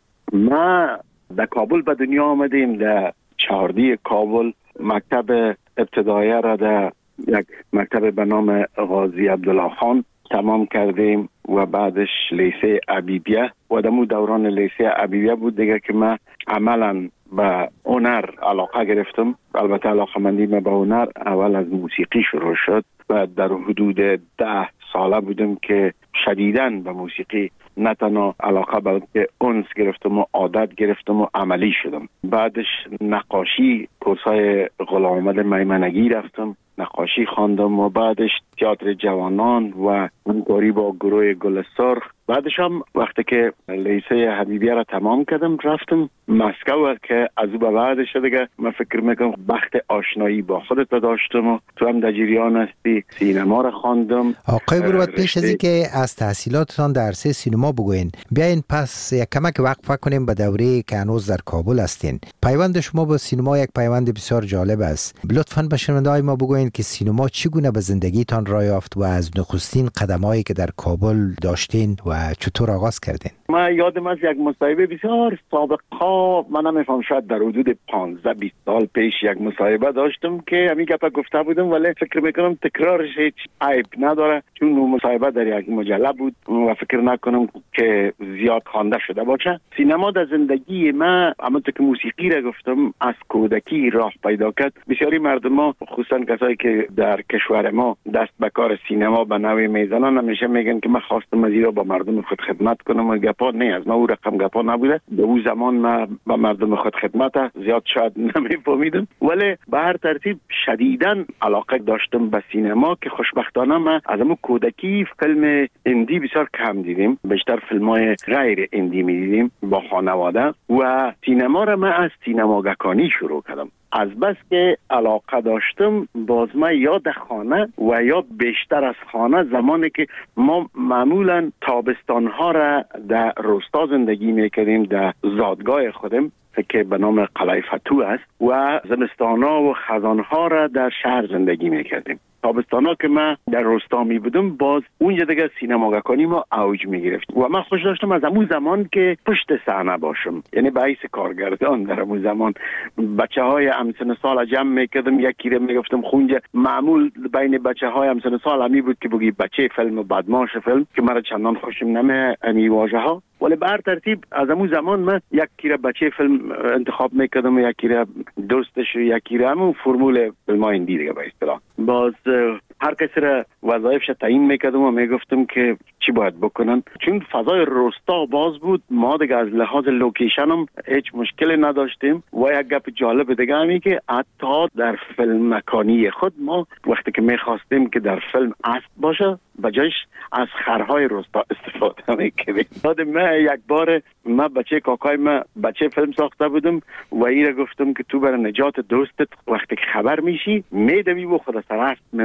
ما در کابل به دنیا آمدیم، در چهاردی کابل مکتب ابتدایی را در یک مکتب به نام غازی عبدالله خان تمام کردیم و بعدش لیسه عبیبیه و دمو دوران لیسه عبیبیه بود دیگه که من عملا به هنر علاقه گرفتم. البته علاقه مندی من به هنر اول از موسیقی شروع شد و در حدود 10 ساله بودم که شدیداً به موسیقی نه تنها علاقه بلکه انس گرفتم و عادت گرفتم و عملی شدم. بعدش نقاشی، کورسای غلام محمد میمنگی رفتم، نقاشی خواندم و بعدش تئاتر جوانان و همکاری با گروه گل سرخ. بعدش هم وقتی که لیسه حبیبیه را تمام کردم رفتم مسکو که از او به بعدش دیگه من فکر میکنم بخت آشنایی با خودت داشتم و تو هم در جریان هستی. سینما را خواندم. آقای مروت، پیش از اینکه از تحصیلاتتان در عرصه سینما بگوین، بیاین پس یک کمک وقفه کنیم به دوره که هنوز در کابل هستین. پیوند شما با سینما یک پیوند بسیار جالب است. لطفاً به شنونده‌های ما بگوین که سینما چگونه به زندگیتان راه یافت و از نخستین قدمایی که در کابل داشتین و چطور آغاز کردین؟ من یادم از یک مصاحبه بسیار سابقا، من نمیفهم شاید در حدود 15-20 سال پیش یک مصاحبه داشتم که همین گپا گفته بودم، ولی فکر میکنم تکرارش هیچ عیب نداره چون مصاحبه در یک مجله بود و فکر نکنم که زیاد خوانده شده باشه. سینما در زندگی من همونطور که موسیقی را گفتم از کودکی راه پیدا کرد. بسیاری مردم ما خصوصا کسایی که در کشور ما دست به کار سینما به نوعی میزنن همیشه میگن که من خواستم از ایرا با مردم خود خدمت کنم و گپا نه از ما او رقم گپا نبوده. به اون زمان من با مردم خود خدمت زیاد شاید نمیفهمیدم، ولی به هر ترتیب شدیداً علاقه داشتم به سینما که خوشبختانه من از همون کودکی فیلم هندی بسیار کم دیدیم، بیشتر فیلم‌های غیر هندی می‌دیدیم با خانواده و سینما را من از سینماگکانی شروع کردم. از بس که علاقه داشتم باز من یا در خانه و یا بیشتر از خانه، زمانی که ما معمولا تابستانها را در روستا زندگی میکردیم در زادگاه خودم که به نام قلعه فتوح است و زمستانها و خزانها را در شهر زندگی میکردیم. تابستانا که من در روستا می بودم باز اونجا دیگه سینماگکانی ما اوج می گرفت و من خوش داشتم از همون زمان که پشت صحنه باشم، یعنی به حیث کارگردان در همون زمان بچه های همسن سال جمع میکردم، یکی رو میگفتم خونجا. معمول بین بچه های همسن سال همی بود که بگی بچه فیلم و بدماش فیلم که مرا چندان خوشم نمی امی واژه ها، ولی به هر ترتیب از همون زمان من یکی رو بچه فیلم انتخاب میکردم و یکی رو دوستش و یکی رو همون فرمول فیلم های هندی دیگه به اصطلاح. باز هر کسی را وظایفش تعیین میکردم و میگفتم که چی باید بکنن، چون فضای روستا باز بود. ما دیگه از لحاظ لوکیشن هم هیچ مشکلی نداشتیم و یک گپ جالب دیگه همی که حتی در فیلم مکانی خود ما وقتی که میخواستیم که در فیلم اسب باشه بجایش از خرهای روستا استفاده میکردیم. بعد من یک بار من بچه کاکای من بچه فیلم ساخته بودم و ایره گفتم که تو برای نجات دوستت وقتی که خبر میشی میدوی و خود سر اسب مندازی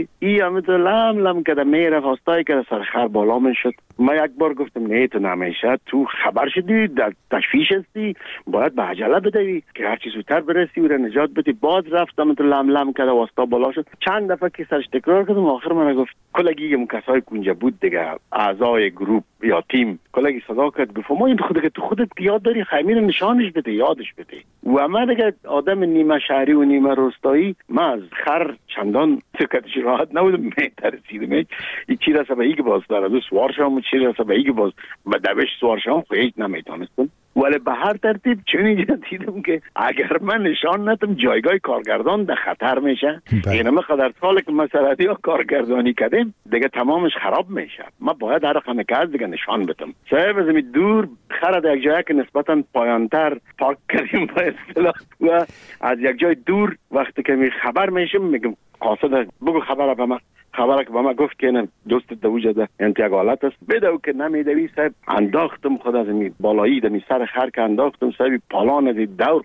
ای همه تو لم کده میره فاستایی که سر خر بالا میشد. ما یک بار گفتم نه تو نمیشه، تو خبر شدی در تشویش هستی، باید به عجله بدوی که هر چی زودتر برسی و را نجات بدی. باز رفتم تو لم کده واسطا بالا شد. چند دفعه که سرش تکرار کردم، آخر من گفت کلگی اون کسای کنجا بود دیگه، اعضای گروپ یا تیم، کلگی صدا کرد گفت ما این خودت یاد داری خمیر نشانش بده، یادش بده. و من دیگه آدم نیمه شهری و نیمه روستایی، من از خر چندان سکتش راحت نبودم، میترسیدم این چی رسه به ایگه باز داره دو سوار شام، چی رسه به ایگه باز به دوش سوار شام خیلی نمیتونستم. ولی به هر ترتیب چون اینجا دیدم که اگر من نشان ندم جایگاه کارگردان در خطر میشه. اینه مقدر سال که مسئله ها کارگردانی کردیم دیگه تمامش خراب میشه. ما باید هر رقم که از دیگه نشان بدم. صاحب از می دور خرد یک جایی که نسبتا پایانتر پارک کردیم با اصطلاح و از یک جای دور وقتی که می خبر میشم میگم قاصد بگو خبر به من. خبره که با ما گفت که دوست دوجه ده انتقالات است بدو که نمیدوی. صاحب انداختم خود از می بالایی دمی سر خر که انداختم. صاحب پالان از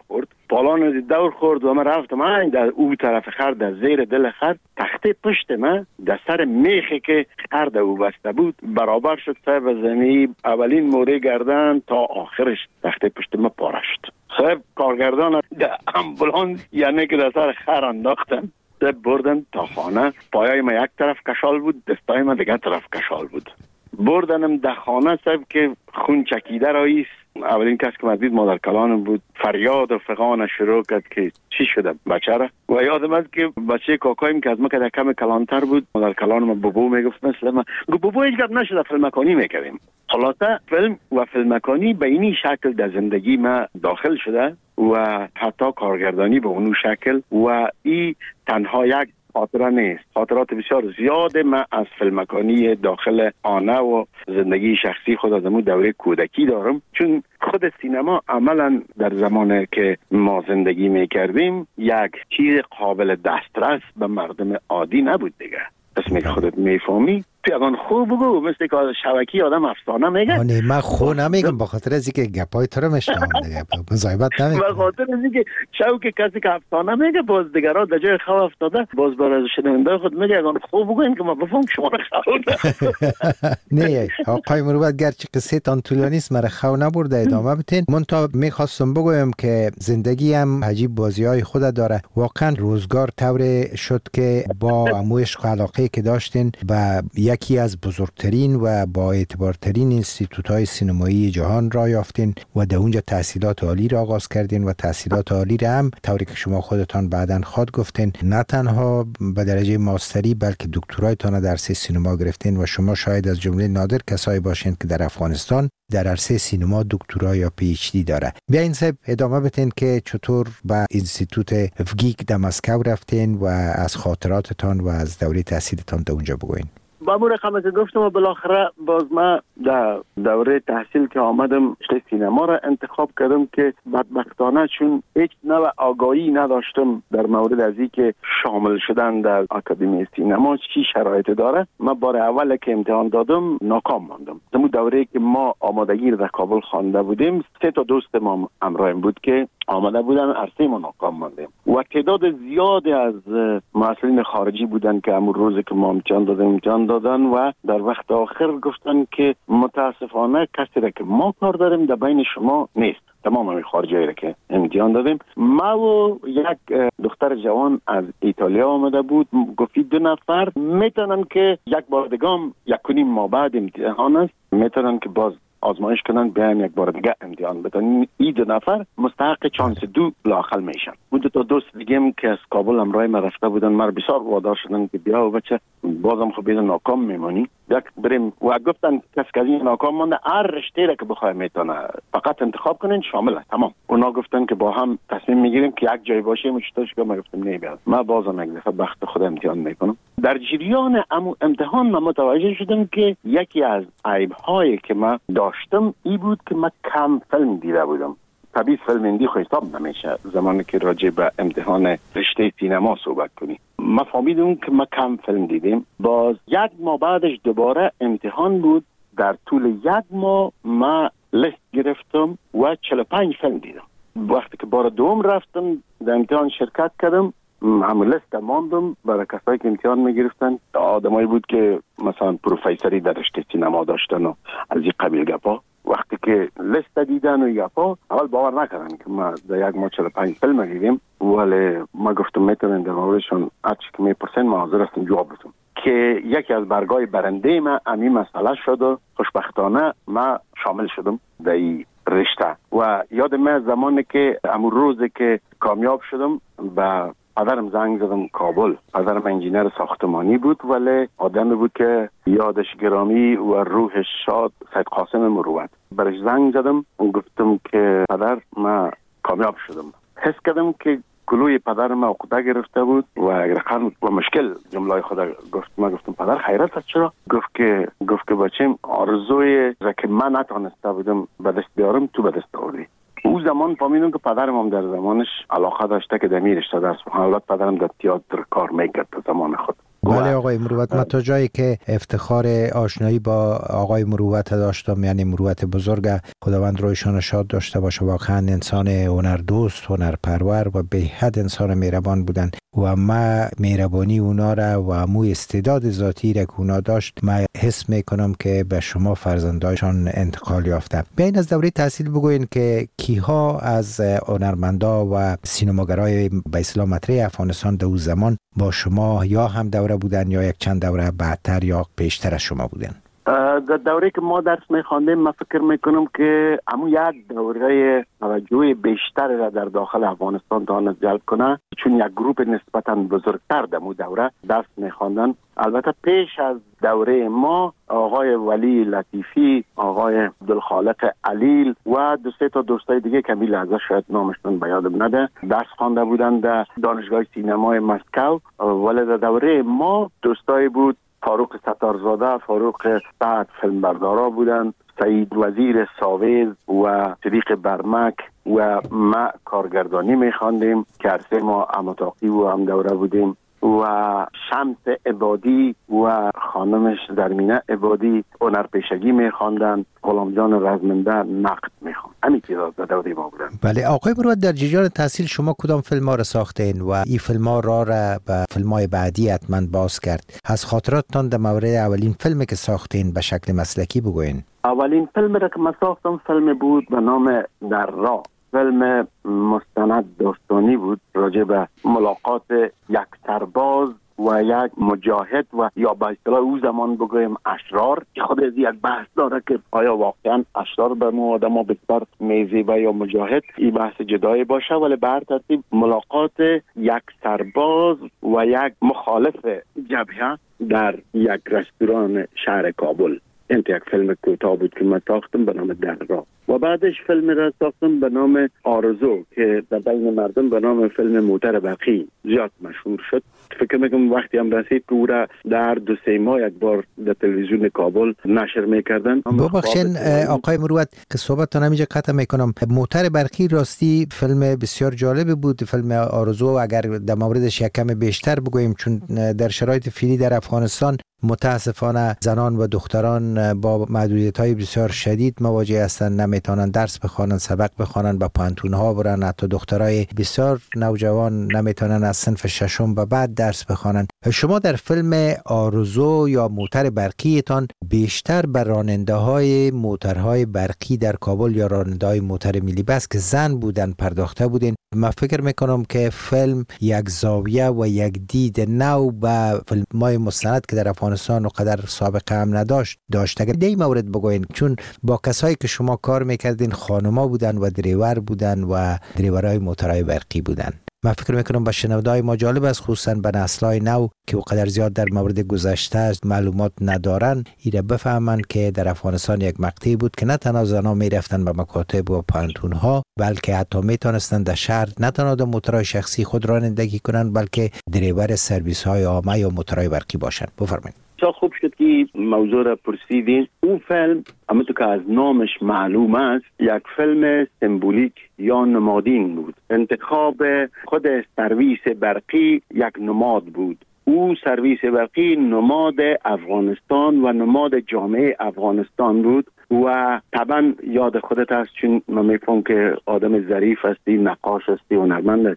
دور خورد و من رفتم در او طرف خر در زیر دل خر تخته پشت من در سر میخی که خر در او بسته بود برابر شد. صاحب زمین اولین موره گردن تا آخرش تخته پشت من پاره شد. صاحب کارگردان در امبولانس یعنی که در سر خر انداختن بردن تا خانه. پایای ما یک طرف کشال بود، دستای ما دیگه طرف کشال بود. بردنم در خانه. صاحب که خون چکیده راییست. اولین کس که مدید مادر کلانم بود. فریاد و فغان شروع کرد که چی شده بچه را. و یادم است که بچه کاکایم که از ما که کم کلانتر بود مادر کلانم بابو میگفت مثل ما بابو هیچ گپ نشده فیلمکانی میکردیم. خلاصه فیلم و فیلمکانی به اینی شکل در زندگی ما داخل شده و حتی کارگردانی به اونو شکل. و این تنها یک خاطره نیست، خاطرات بسیار زیاده من از فیلمکانی داخل آنه و زندگی شخصی خود از امون دوره کودکی دارم. چون خود سینما عملا در زمانی که ما زندگی میکردیم یک چیز قابل دسترس به مردم عادی نبود دیگه. اسمی که خودت میفهمی تو اگان خوب بگو مثل که شبکی آدم افسانه میگه. نه من خو نمیگم به خاطر از اینکه گپای تو رو میشنم دیگه مزایبت نمیگم. به خاطر از اینکه شوک کسی که افسانه میگه باز دیگران در جای خو افتاده باز برای شنونده خود میگه اگان خوب بگوین که ما بفهم شما رو خو. نه آقای مروت گرچه قصه تان طولانی است مرا خو نبرده ادامه بدین. من تا میخواستم بگویم که زندگی هم عجیب بازی‌های خود داره. واقعا روزگار طور شد که با عموش علاقه که داشتین و یکی از بزرگترین و با اعتبارترین انستیتوت‌های سینمایی جهان را یافتین و در اونجا تحصیلات عالی را آغاز کردین و تحصیلات عالی را هم طوری که شما خودتان بعداً خود گفتین نه تنها به درجه ماستری بلکه دکترایتان در عرصه سینما گرفتین و شما شاید از جمله نادر کسایی باشین که در افغانستان در عرصه سینما دکترا یا پی اچ دی داره. بیاین صاحب ادامه بدین که چطور به انستیتوت افگیک در مسکو رفتین و از خاطراتتان و از دوره تحصیلتان در اونجا بگوین. با مو رقم که گفتم و بالاخره باز ما در دوره تحصیل که آمدم رشته سینما را انتخاب کردم که بدبختانه چون هیچ نوع آگاهی نداشتم در مورد از این که شامل شدن در آکادمی سینما چی شرایط داره. من بار اول که امتحان دادم ناکام ماندم. در دوره که ما آمادگی در کابل خوانده بودیم 3 تا دوست ما همراهیم بود که آمده بودن عرصه ما ناکام ماندیم و تعداد زیادی از مسئولین خارجی بودن که همون روز که ما امتحان دادن و در وقت آخر گفتن که متاسفانه کسی را که ما کار داریم در بین شما نیست. تمام همین خارجی را که امتحان دادیم ما و یک دختر جوان از ایتالیا آمده بود گفتی 2 نفر میتونن که یک بار دیگه 1.5 ماه بعد امتحان است میتونن که باز آزمایش کنن بیان یک بار دیگه امتحان بدن. این 2 نفر مستحق چانس 2 لااقل میشن. اون 2 تا دوست دیگه که از کابل همراه ما رفته بودن ما بسیار وادار شدن که بیا و بچه بازم خب بیاد ناکام میمونی یک بریم و گفتن کسی که این ناکام مونده هر رشته را که بخواه میتونه فقط انتخاب کنین شامل است تمام. اونا گفتن که با هم تصمیم میگیریم که یک جای باشیم. چطورش که ما گفتم نه بیاد ما بازم یک دفعه بخت خود امتحان میکنم. در جریان امتحان من متوجه شدم که یکی از عیب‌هایی که من داشتم این بود که من کم فیلم دیده بودم. طبیعی فیلم هندی حساب نمیشه زمانی که راجع به امتحان رشته سینما صحبت کنی. ما فهمیدم که ما کم فیلم دیدیم. باز 1 ماه بعدش دوباره امتحان بود. در طول 1 ماه ما لیست گرفتم و 45 فیلم دیدم. وقتی که بار دوم رفتم در امتحان شرکت کردم همون لیست ماندم برای کسایی که امتحان میگرفتن. آدمایی بود که مثلا پروفیسوری در رشته سینما داشتن و از این قبیل گپا. وقتی که لیست دیدن و گپا اول باور نکردن که ما در یک ماه 45 فیلم دیدیم، ولی ما گفتم میتونن در موردشون هرچی که میپرسن ما حاضر هستیم جواب بدیم. که یکی از برگای برنده ما همین مسئله شد و خوشبختانه ما شامل شدم در این رشته. و یاد من زمانی که امون روزی که کامیاب شدم به پدرم زنگ زدم کابل. پدرم انجینر ساختمانی بود ولی آدمی بود که یادش گرامی و روحش شاد، سید قاسم مروت. برش زنگ زدم و گفتم که پدر ما کامیاب شدم. حس کردم که کلوی پدرم عقده گرفته بود و رقم و مشکل جمله خدا گفت. ما گفتم پدر خیرت است چرا؟ گفت که بچم آرزوی را که من نتونسته بودم به دست بیارم تو به دست آوردی. او زمان فهمیدم که پدرم هم در زمانش علاقه داشته که در رشته درس بخونه. البته پدرم در تئاتر کار میکرد در زمان خود. بله آقای مروت، من تا جایی که افتخار آشنایی با آقای مروت داشتم، یعنی مروت بزرگ، خداوند رویشان شاد داشته باشه، واقعا انسان هنردوست، هنرپرور و به حد انسان مهربان بودن و ما مهربانی اونا را و امو استعداد ذاتی را که اونا داشت ما حس میکنم که به شما فرزندایشان انتقال یافته. بیاین از دوره تحصیل بگوین که کیها از هنرمندا و سینماگرای به اصطلاح مطرح افغانستان در اون زمان با شما یا هم دوره بودن یا یک چند دوره بعدتر یا پیشتر از شما بودن؟ در دوره که ما درس میخواندیم من فکر میکنم که همون یک دوره توجه بیشتر را در داخل افغانستان تواند جلب کنه، چون یک گروپ نسبتا بزرگتر در اون دوره درس میخواندن. البته پیش از دوره ما آقای ولی لطیفی، آقای عبدالخالق علیل و دو سه تا دوستای دیگه که می لحظه شاید نامشون به یادم نده درس خوانده بودن در دانشگاه سینمای مسکو. ولی در دوره ما دوستای بود فاروق ستارزاده، فاروق سعد فیلمبردارا بودن، سعید وزیر ساویز و صدیق برمک و ما کارگردانی میخواندیم که عرصه ما اماتاقی و هم دوره بودیم و شمس عبادی و خانمش درمینه عبادی هنرپیشگی میخواندن، غلام جان رزمنده نقد میخواند. همین چیزا در دوره ما بودن. بله آقای مروت، در جریان تحصیل شما کدام فیلم ها را ساختین و این فیلم ها را به فیلم های بعدی حتما باز کرد؟ از خاطراتتان در مورد اولین فیلمی که ساختین به شکل مسلکی بگوین. اولین فیلم را که من ساختم فیلم بود به نام در راه. فیلم مستند داستانی بود راجع به ملاقات یک سرباز و یک مجاهد و یا به اصطلاح او زمان بگویم اشرار، که خود از یک بحث داره که آیا واقعا اشرار به ما آدم ها بسیار میزیبه یا مجاهد، این بحث جدایی باشه. ولی به هر ترتیب ملاقات یک سرباز و یک مخالف جبهه در یک رستوران شهر کابل. این یک فیلم کوتاه بود که من ساختم به نام در راه و بعدش فیلم را ساختم به نام آرزو که در بین مردم به نام فیلم موتر برقی زیاد مشهور شد. فکر میکنم وقتی هم رسید که او را در 2-3 ماه یک بار در تلویزیون کابل نشر میکردن. ببخشین آقای مروت که صحبتتون همینجا قطع میکنم. موتر برقی راستی فیلم بسیار جالب بود. فیلم آرزو اگر در موردش یک کم بیشتر بگوییم، چون در شرایط فعلی در افغانستان متاسفانه زنان و دختران با محدودیت‌های بسیار شدید مواجه هستند، نمیتونن درس بخوانن، سبق بخوانن، با پانتون‌ها برن. حتی دخترای بسیار نوجوان نمیتونن از صنف ششم به بعد درس بخوانن. شما در فیلم آرزو یا موتر برقیتان بیشتر به راننده‌های موترهای برقی در کابل یا راننده‌های موتر ملی بس که زن بودن پرداخته بودین. من فکر میکنم که فیلم یک زاویه و یک دید نو به فیلم‌های مستند که در افغانستان و قدر سابقه هم نداشت داشته. در این مورد بگوین، چون با کسایی که شما کار میکردین خانوما بودن و دریور بودن و دریورای موترهای برقی بودن. من فکر میکنم به شنونده‌های ما جالب است، خصوصا به نسل‌های نو که قدر زیاد در مورد گذشته معلومات ندارن، ایره بفهمن که در افغانستان یک مقطعی بود که نه تنها زنان میرفتن به مکاتب و پانتون‌ها، بلکه حتی میتونستن در شهر نه تنها در موترهای شخصی خود رانندگی کنن، بلکه دریور سرویس‌های عامه یا موترهای برقی باشن. بفرمایید. خوب شد که موضوع را پرسیدین. اون فیلم همونطور که از نامش معلوم است یک فیلم سمبولیک یا نمادین بود. انتخاب خود سرویس برقی یک نماد بود. او سرویس برقی نماد افغانستان و نماد جامعه افغانستان بود و طبعا یاد خودت هست، چون من میفهم که آدم ظریف هستی، نقاش هستی، هنرمند هستی.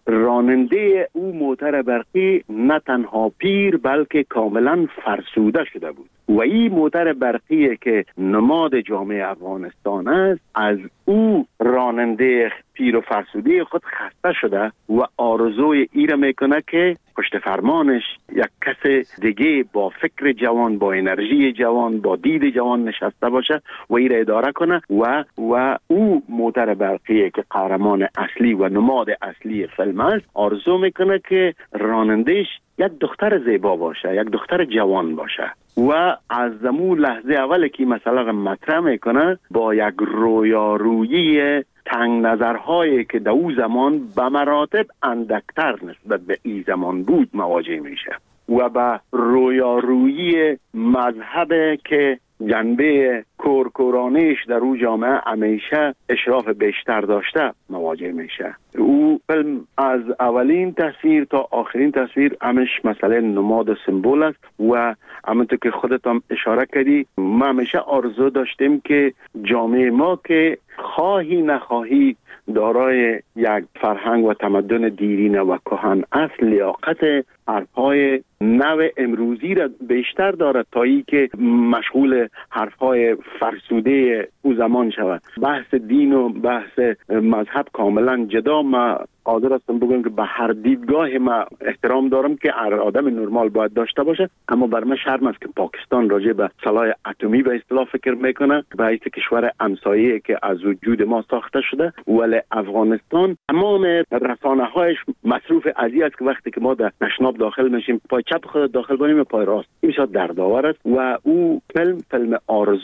راننده او موتر برقی نه تنها پیر بلکه کاملا فرسوده شده بود و این موتر برقی که نماد جامعه افغانستان است از او راننده پیر و فرسوده خود خسته شده و آرزوی ای را میکنه که پشت فرمانش یک کس دیگه با فکر جوان، با انرژی جوان، با دید جوان نشسته باشه و ای را اداره کنه و او موتر برقی که قهرمان اصلی و نماد اصلی فیلم است آرزو میکنه که رانندهش یک دختر زیبا باشه، یک دختر جوان باشه و از زمون لحظه اول که مسئله مطرح میکنه با یک رویارویی تنگ نظرهایی که در او زمان به مراتب اندکتر نسبت به این زمان بود مواجه میشه و به رویارویی مذهب که جنبه کورکورانیش در او جامعه همیشه اشراف بیشتر داشته مواجه میشه. او فیلم از اولین تصویر تا آخرین تصویر همش مسئله نماد و سمبول است و همونطور که خودت هم اشاره کردی ما همیشه آرزو داشتیم که جامعه ما که خواهی نخواهی دارای یک فرهنگ و تمدن دیرینه و کهن اصل لیاقت حرفهای نو امروزی را بیشتر دارد تا ای که مشغول حرفهای فرسوده او زمان شود. بحث دین و بحث مذهب کاملا جدا. ما قادر هستم بگم که به هر دیدگاه ما احترام دارم که هر آدم نرمال باید داشته باشه، اما بر من شرم است که پاکستان راجع به سلاح اتمی به اصطلاح فکر میکنه به حیث کشور همسایه که از وجود ما ساخته شده، ولی افغانستان تمام رسانه‌هایش مصروف ازی است که وقتی که ما در تشناب داخل میشیم پای چپ خود داخل کنیم پای راست. این شاد دردآور است و او فیلم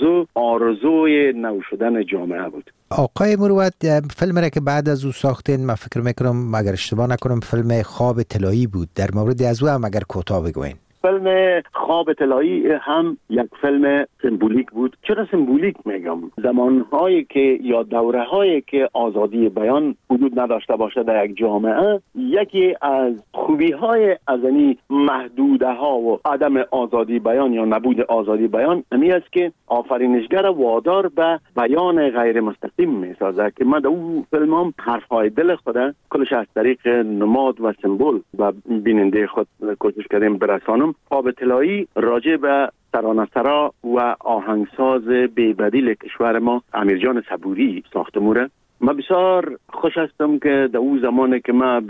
آرزوی نو شدن جامعه بود. آقای مروت، فیلم را که بعد از او ساختین من فکر میکنم اگر اشتباه نکنم فیلم خواب طلایی بود، در مورد از او هم اگر کوتاه بگوین. فیلم خواب طلایی هم یک فیلم سمبولیک بود. چرا سمبولیک میگم؟ زمانهایی که یا دوره‌هایی که آزادی بیان وجود نداشته باشه در یک جامعه، یکی از خوبی‌های از این محدوده‌ها و عدم آزادی بیان یا نبود آزادی بیان همین است که آفرینشگر وادار به بیان غیر مستقیم می‌سازه که من در اون فیلم هم حرف‌های دل خود کلش از طریق نماد و سمبول و بیننده خود کوشش کردیم برسانم. خواب طلایی راجع به ترانه‌سرا و آهنگساز بی‌بدیل کشور ما امیرجان صبوری ساخته موره. من بسیار خوش هستم که در اون زمانی که من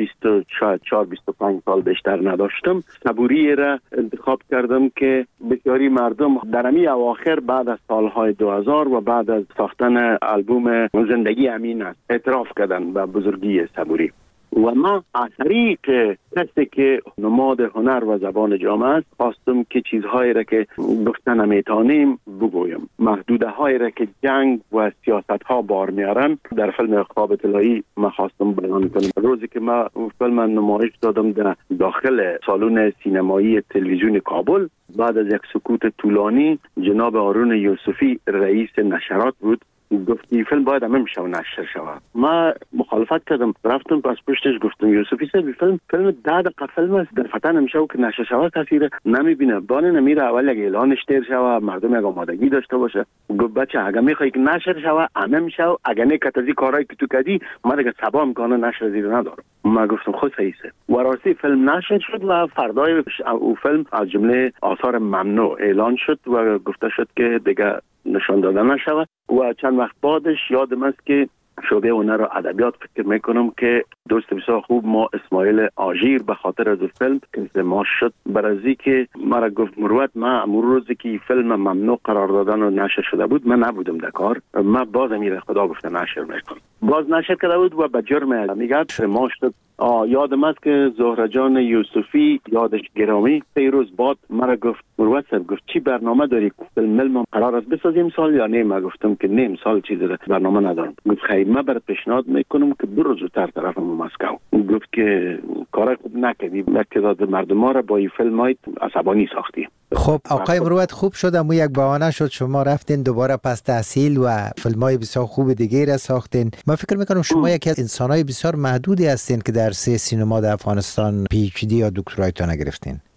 24-25 سال بیشتر نداشتم صبوری را انتخاب کردم که بسیاری مردم در امی اواخر بعد از سالهای 2000 و بعد از ساختن آلبوم زندگی امین است اعتراف کردن به بزرگی صبوری و ما از طریق کسی که نماد هنر و زبان جامعه است خواستم که چیزهایی را که گفتن نمیتونیم بگویم، محدوده هایی را که جنگ و سیاست ها بار میارن در فیلم خواب طلایی ما خواستم بیان کنم. روزی که ما فیلم نمایش دادم در داخل سالن سینمایی تلویزیون کابل، بعد از یک سکوت طولانی جناب هارون یوسفی رئیس نشرات بود گفتی فیلم باید همه میشه و نشر شود. ما مخالفت کردم، رفتم پس پشتش گفتم یوسفی صاحب فیلم 10 دقیقه فیلم است در فتن نمیشه و که نشر شود کسی نمیبینه، بانه نمیره اول یک اعلانش تیر شود مردم یک آمادگی داشته باشه. گفت بچه اگه میخوای که نشر شود همه میشه و اگه نکتازی کارهایی که تو کردی من دیگه صبا میکنه نشر زیر ندارم. ما گفتم خود صحیحه و راستی فیلم نشر شد و فردای او فیلم از جمله آثار ممنوع اعلان شد و گفته شد که دیگه نشان داده نشود و چند وقت بعدش یادم است که شعبه هنر و ادبیات فکر میکنم که دوست بسیار خوب ما اسماعیل آژیر به خاطر از فیلم که ما شد برازی که مرا گفت مروت ما امور روزی که فیلم ممنوع قرار دادن و نشر شده بود من نبودم در کار، ما باز امیر خدا گفته نشر میکنم، باز نشر کرده بود و به جرم میگه ما شد. یادم است که زهره جان یوسفی یادش گرامی 3 روز بعد مرا گفت مروت صاحب گفت چی برنامه داری؟ فیلم قرار است بسازیم سال یا نه؟ من گفتم که نه امسال چیزی برنامه ندارم. گفت خیر من برات پیشنهاد میکنم که برو زودتر طرفم مسکو. گفت که کار خوب نکردی، یک تعداد مردم را با این فیلمای عصبانی ساختی. خب آقای مروت خوب شد اما یک بهانه شد شما رفتین دوباره پس تحصیل و فیلمای بسیار خوب دیگه را ساختین. من فکر میکنم شما یکی از انسانای بسیار محدودی هستین که در سینما در افغانستان پی اچ دی یا دکترایتون گرفتین.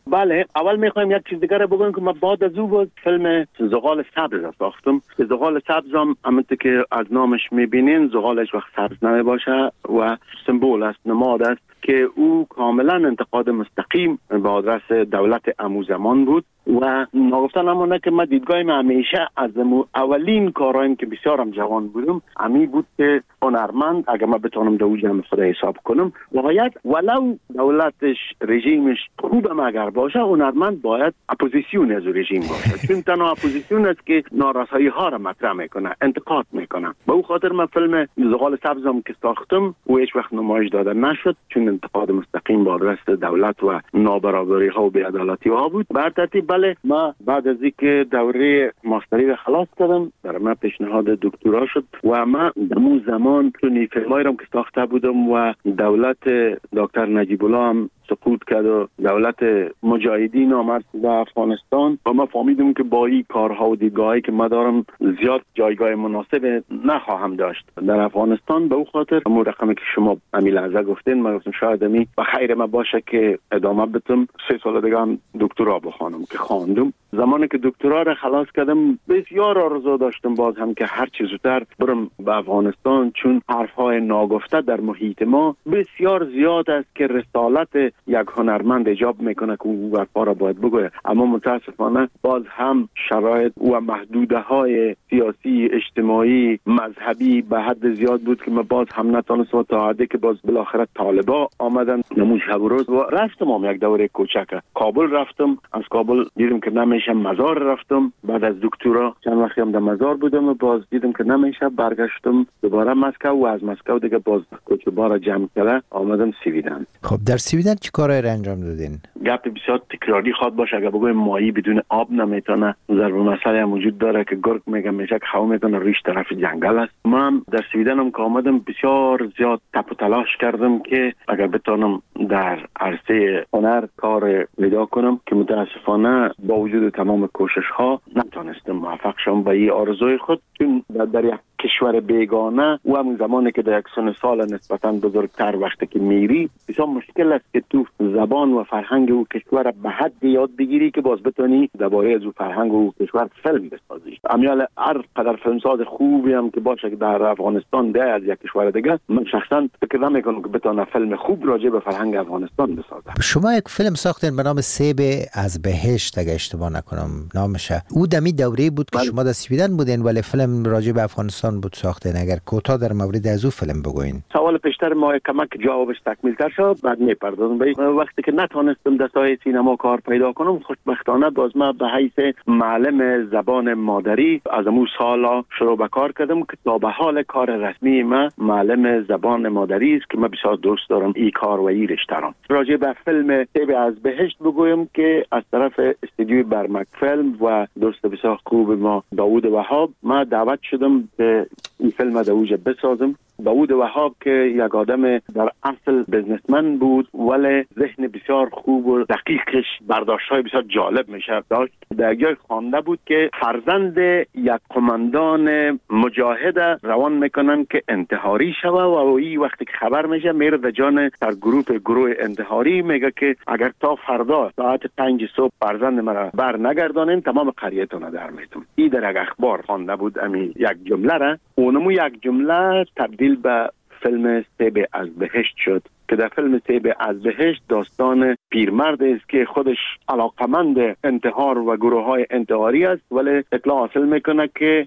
بله، اول میخوایم یک چیز دیگه بگم که من بعد از او بود فیلم زغال سبز ساختم. زغال سبز هم همونطور که از نامش میبینین زغالش وقت سبز نمیباشه و سمبول است، نماد است که او کاملا انتقاد مستقیم به آدرس دولت امو زمان بود و نگفتن همونه که من دیدگاهیم همیشه از اولین کارهایم که بسیارم جوان بودم امی بود که هنرمند اگر من بتونم در اوجم خدا حساب کنم باید ولو دولتش رژیمش خوبم اگر باشه هنرمند باید اپوزیسیون از رژیم باشه چون تنها اپوزیسیون است که نارسایی ها را مطرح میکنه، انتقاد میکنه. به او خاطر من فیلم زغال سبزم که ساختم و هیچ وقت نمایش داده نشد چون انتقاد مستقیم با آدرس دولت و نابرابری ها و بی‌عدالتی ها بود. بر ترتیب بله، ما بعد از اینکه دوره ماستری را خلاص کردم در من پیشنهاد دکترا شد و ما در اون زمان چون فیلمایی را که ساخته بودم و دولت دکتر نجیب الله هم سقوط کرد و دولت مجاهدین آمد به افغانستان و ما فهمیدیم که با این کارها و دیدگاهی که ما دارم زیاد جایگاه مناسب نخواهم داشت در افغانستان. به او خاطر همون رقمی که شما امیل لحظه گفتین ما گفتم شاید امی و خیر ما باشه که ادامه بدم 3 سال دیگه هم دکترا بخوانم که خواندم. زمانی که دکترا را خلاص کردم بسیار آرزو داشتم باز هم که هر چیز زودتر برم به افغانستان چون حرفهای ناگفته در محیط ما بسیار زیاد است که رسالت یک هنرمند ایجاب میکنه که او حرفا را باید بگوید، اما متاسفانه باز هم شرایط و محدوده های سیاسی اجتماعی مذهبی به حد زیاد بود که ما باز هم نتونستم تا حدی که باز بالاخره طالبا آمدن نمون شب و روز و رفتم هم یک دوره کوچک کابل رفتم. از کابل دیدم که نمیشه مزار رفتم. بعد از دکترا چند وقتی هم در مزار بودم و باز دیدم که نمیشه برگشتم دوباره مسکو و از مسکو دیگه باز کوچبارا جمع کرده آمدم سویدن. خب در سویدن چی کارایی را انجام دادین؟ گپ بسیار تکراری خواد باشه اگر بگویم ماهی بدون آب نمیتونه. ضرب مسئله هم وجود داره که گرگ میشه که خو میکنه ریش طرف جنگل است. من در سویدن هم که آمدم بسیار زیاد تپ و تلاش کردم که اگر بتونم در عرصه هنر کار پیدا کنم که متاسفانه با وجود تمام کوشش ها نتونستم موفق شم به این آرزوی خود چون در یک کشور بیگانه و همون زمانی که در یک سن سال نسبتاً بزرگتر وقتی که میری بسیار مشکل است که تو زبان و فرهنگ او کشور به حد یاد بگیری که باز بتونی درباره از او فرهنگ و کشور فیلم بسازی. امیال هر قدر فیلمساز خوبی هم که باشه که در افغانستان ده از یک کشور دیگه من شخصا فکر نمیکنم که بتونه فیلم خوب راجع به فرهنگ افغانستان بسازه. شما یک فیلم ساختین به نام سیب از بهشت اگه اشتباه نکنم نامشه. او دمی دوره بود که شما در سویدن بودین ولی فیلم راجع به افغانستان بود ساختین. اگر کوتاه در مورد از او فیلم بگوین. سوال پیشتر ما کمک جوابش تکمیل تر شد بعد میپردازم به وقتی که نتونستم در ساحه سینما کار پیدا کنم خوشبختانه باز ما به حیث معلم زبان مادری از اون سالا شروع به کار کردم که تا به حال کار رسمی ما معلم زبان مادری است که من بسیار دوست دارم این کار و این رشته را. راجع به فیلم سیب از بهشت بگویم که از طرف استودیوی برمک فیلم و دوست بسیار خوب ما داوود وهاب ما دعوت شدم که این فیلم در اوج بسازم. داوود وهاب که یک آدم در اصل بزنسمن بود ولی ذهن بسیار خوب و دقیقش برداشت‌های بسیار جالب میشه داشت. در جای خوانده بود که فرزند یک قماندان مجاهد روان میکنن که انتحاری شوه و این وقتی که خبر میشه میره در جان در گروه انتحاری میگه که اگر تا فردا ساعت 5 صبح فرزند مرا بر نگردانین تمام قریتون در میتون. این در یک اخبار خوانده بود امی یک جمله را اونمو یک جمله تبدیل به فیلم سیب از بهشت شد که در فیلم سیب از بهشت داستان پیرمرد است که خودش علاقمند انتحار و گروه های انتحاری است ولی اطلاع حاصل میکنه که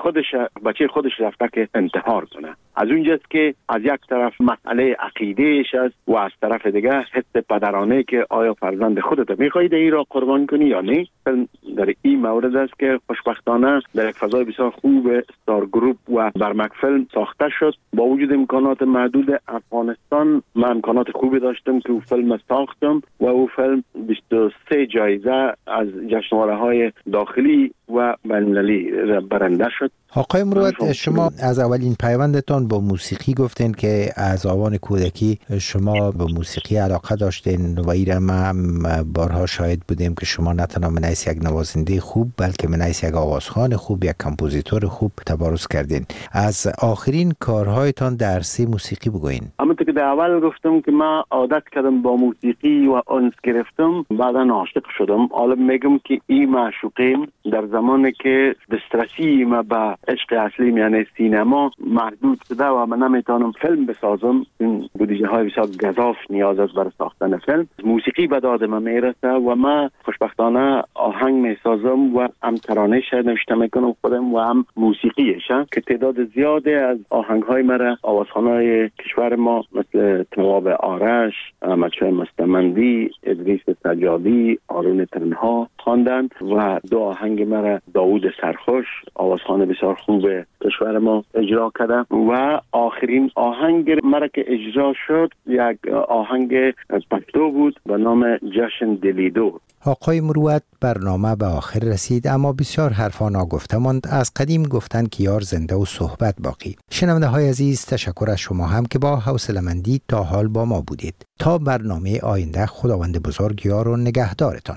بچه خودش رفته که انتحار کنه. از اونجاست که از یک طرف مسئله عقیدهش است و از طرف دیگه حس پدرانه که آیا فرزند خودت میخواهی این را قربان کنی یا نه. در این مورد است که خوشبختانه در یک فضای بسیار خوب استار گروپ و برمک فیلم ساخته شد. با وجود امکانات محدود افغانستان من امکانات خوبی داشتم که او فیلم ساختم و او فیلم 23 جایزه از جشنواره‌های داخلی و بین‌المللی برنده شد. آقای مروت، شما از اولین پیوندتان با موسیقی گفتین که از آوان کودکی شما به موسیقی علاقه داشتین و ایره ما بارها شاهد بودیم که شما نه تنها منیس یک نوازنده خوب بلکه منیس یک آوازخوان خوب، یک کمپوزیتور خوب تبارز کردین. از آخرین کارهایتان در عرصه موسیقی بگوین. همونطور که در اول گفتم که من عادت کردم با موسیقی و انس گرفتم، بعدا عاشق شدم. حالا میگم که این معشوقیم در زمانی که دسترسی ما به عشق اصلی یعنی سینما محدود شده و من نمیتونم فیلم بسازم، این بودجه های بسیار گزاف نیاز است برای ساختن فیلم. موسیقی به داد من میرسه و من خوشبختانه آهنگ میسازم و هم ترانه‌اش نوشته میکنم خودم و هم موسیقیش، که تعداد زیاده از آهنگ های مرا آوازخوانای کشور ما مثل تواب آرش، احمدشاه مستمندی، ادریس سجادی، آرون تنها خواندن و دو آهنگ مرا داوود سرخوش آوازخوان بسیار خوب کشور ما اجرا کرده و آخرین آهنگ مرا که اجرا شد یک آهنگ پشتو بود به نام جشن دلیدو. آقای مروت، برنامه به آخر رسید اما بسیار حرفا ناگفته ماند. از قدیم گفتن که یار زنده و صحبت باقی. شنونده های عزیز، تشکر از شما هم که با حوصله‌مندی تا حال با ما بودید. تا برنامه آینده، خداوند بزرگ یار و نگهدارتان.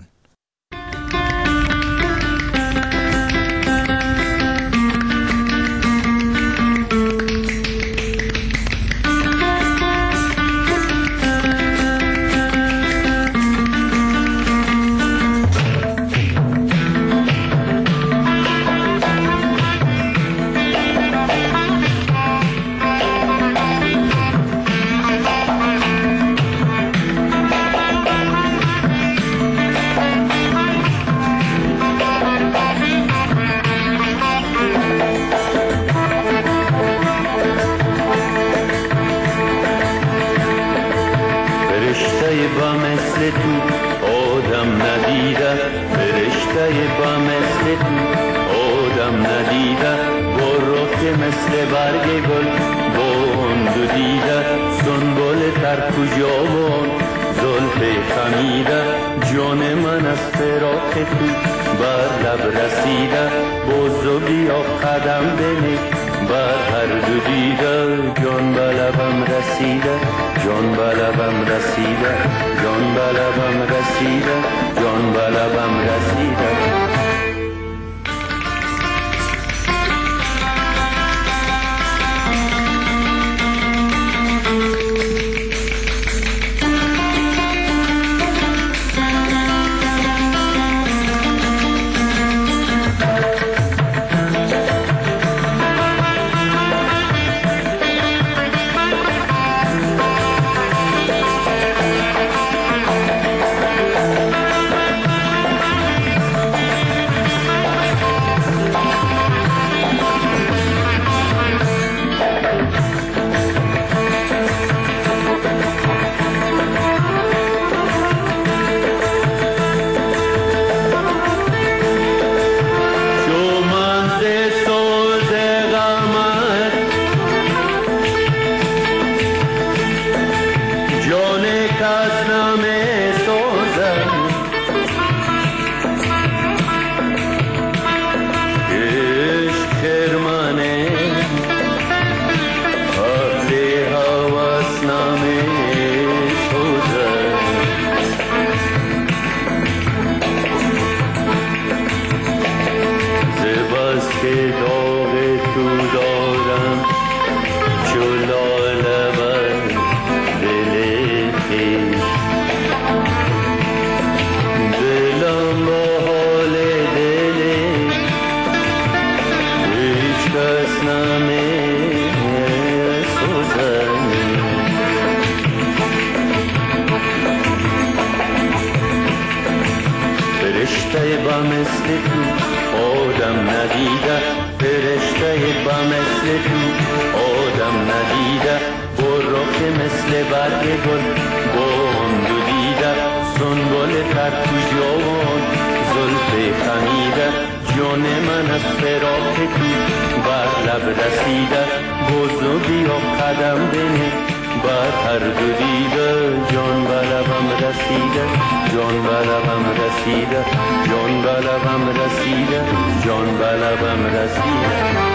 بزرگی و قدم بنه بر هر دو دیده جان به لبم رسید. رسیده، جان به لبم رسیده، جان به لبم رسیده، جان به لبم رسیده.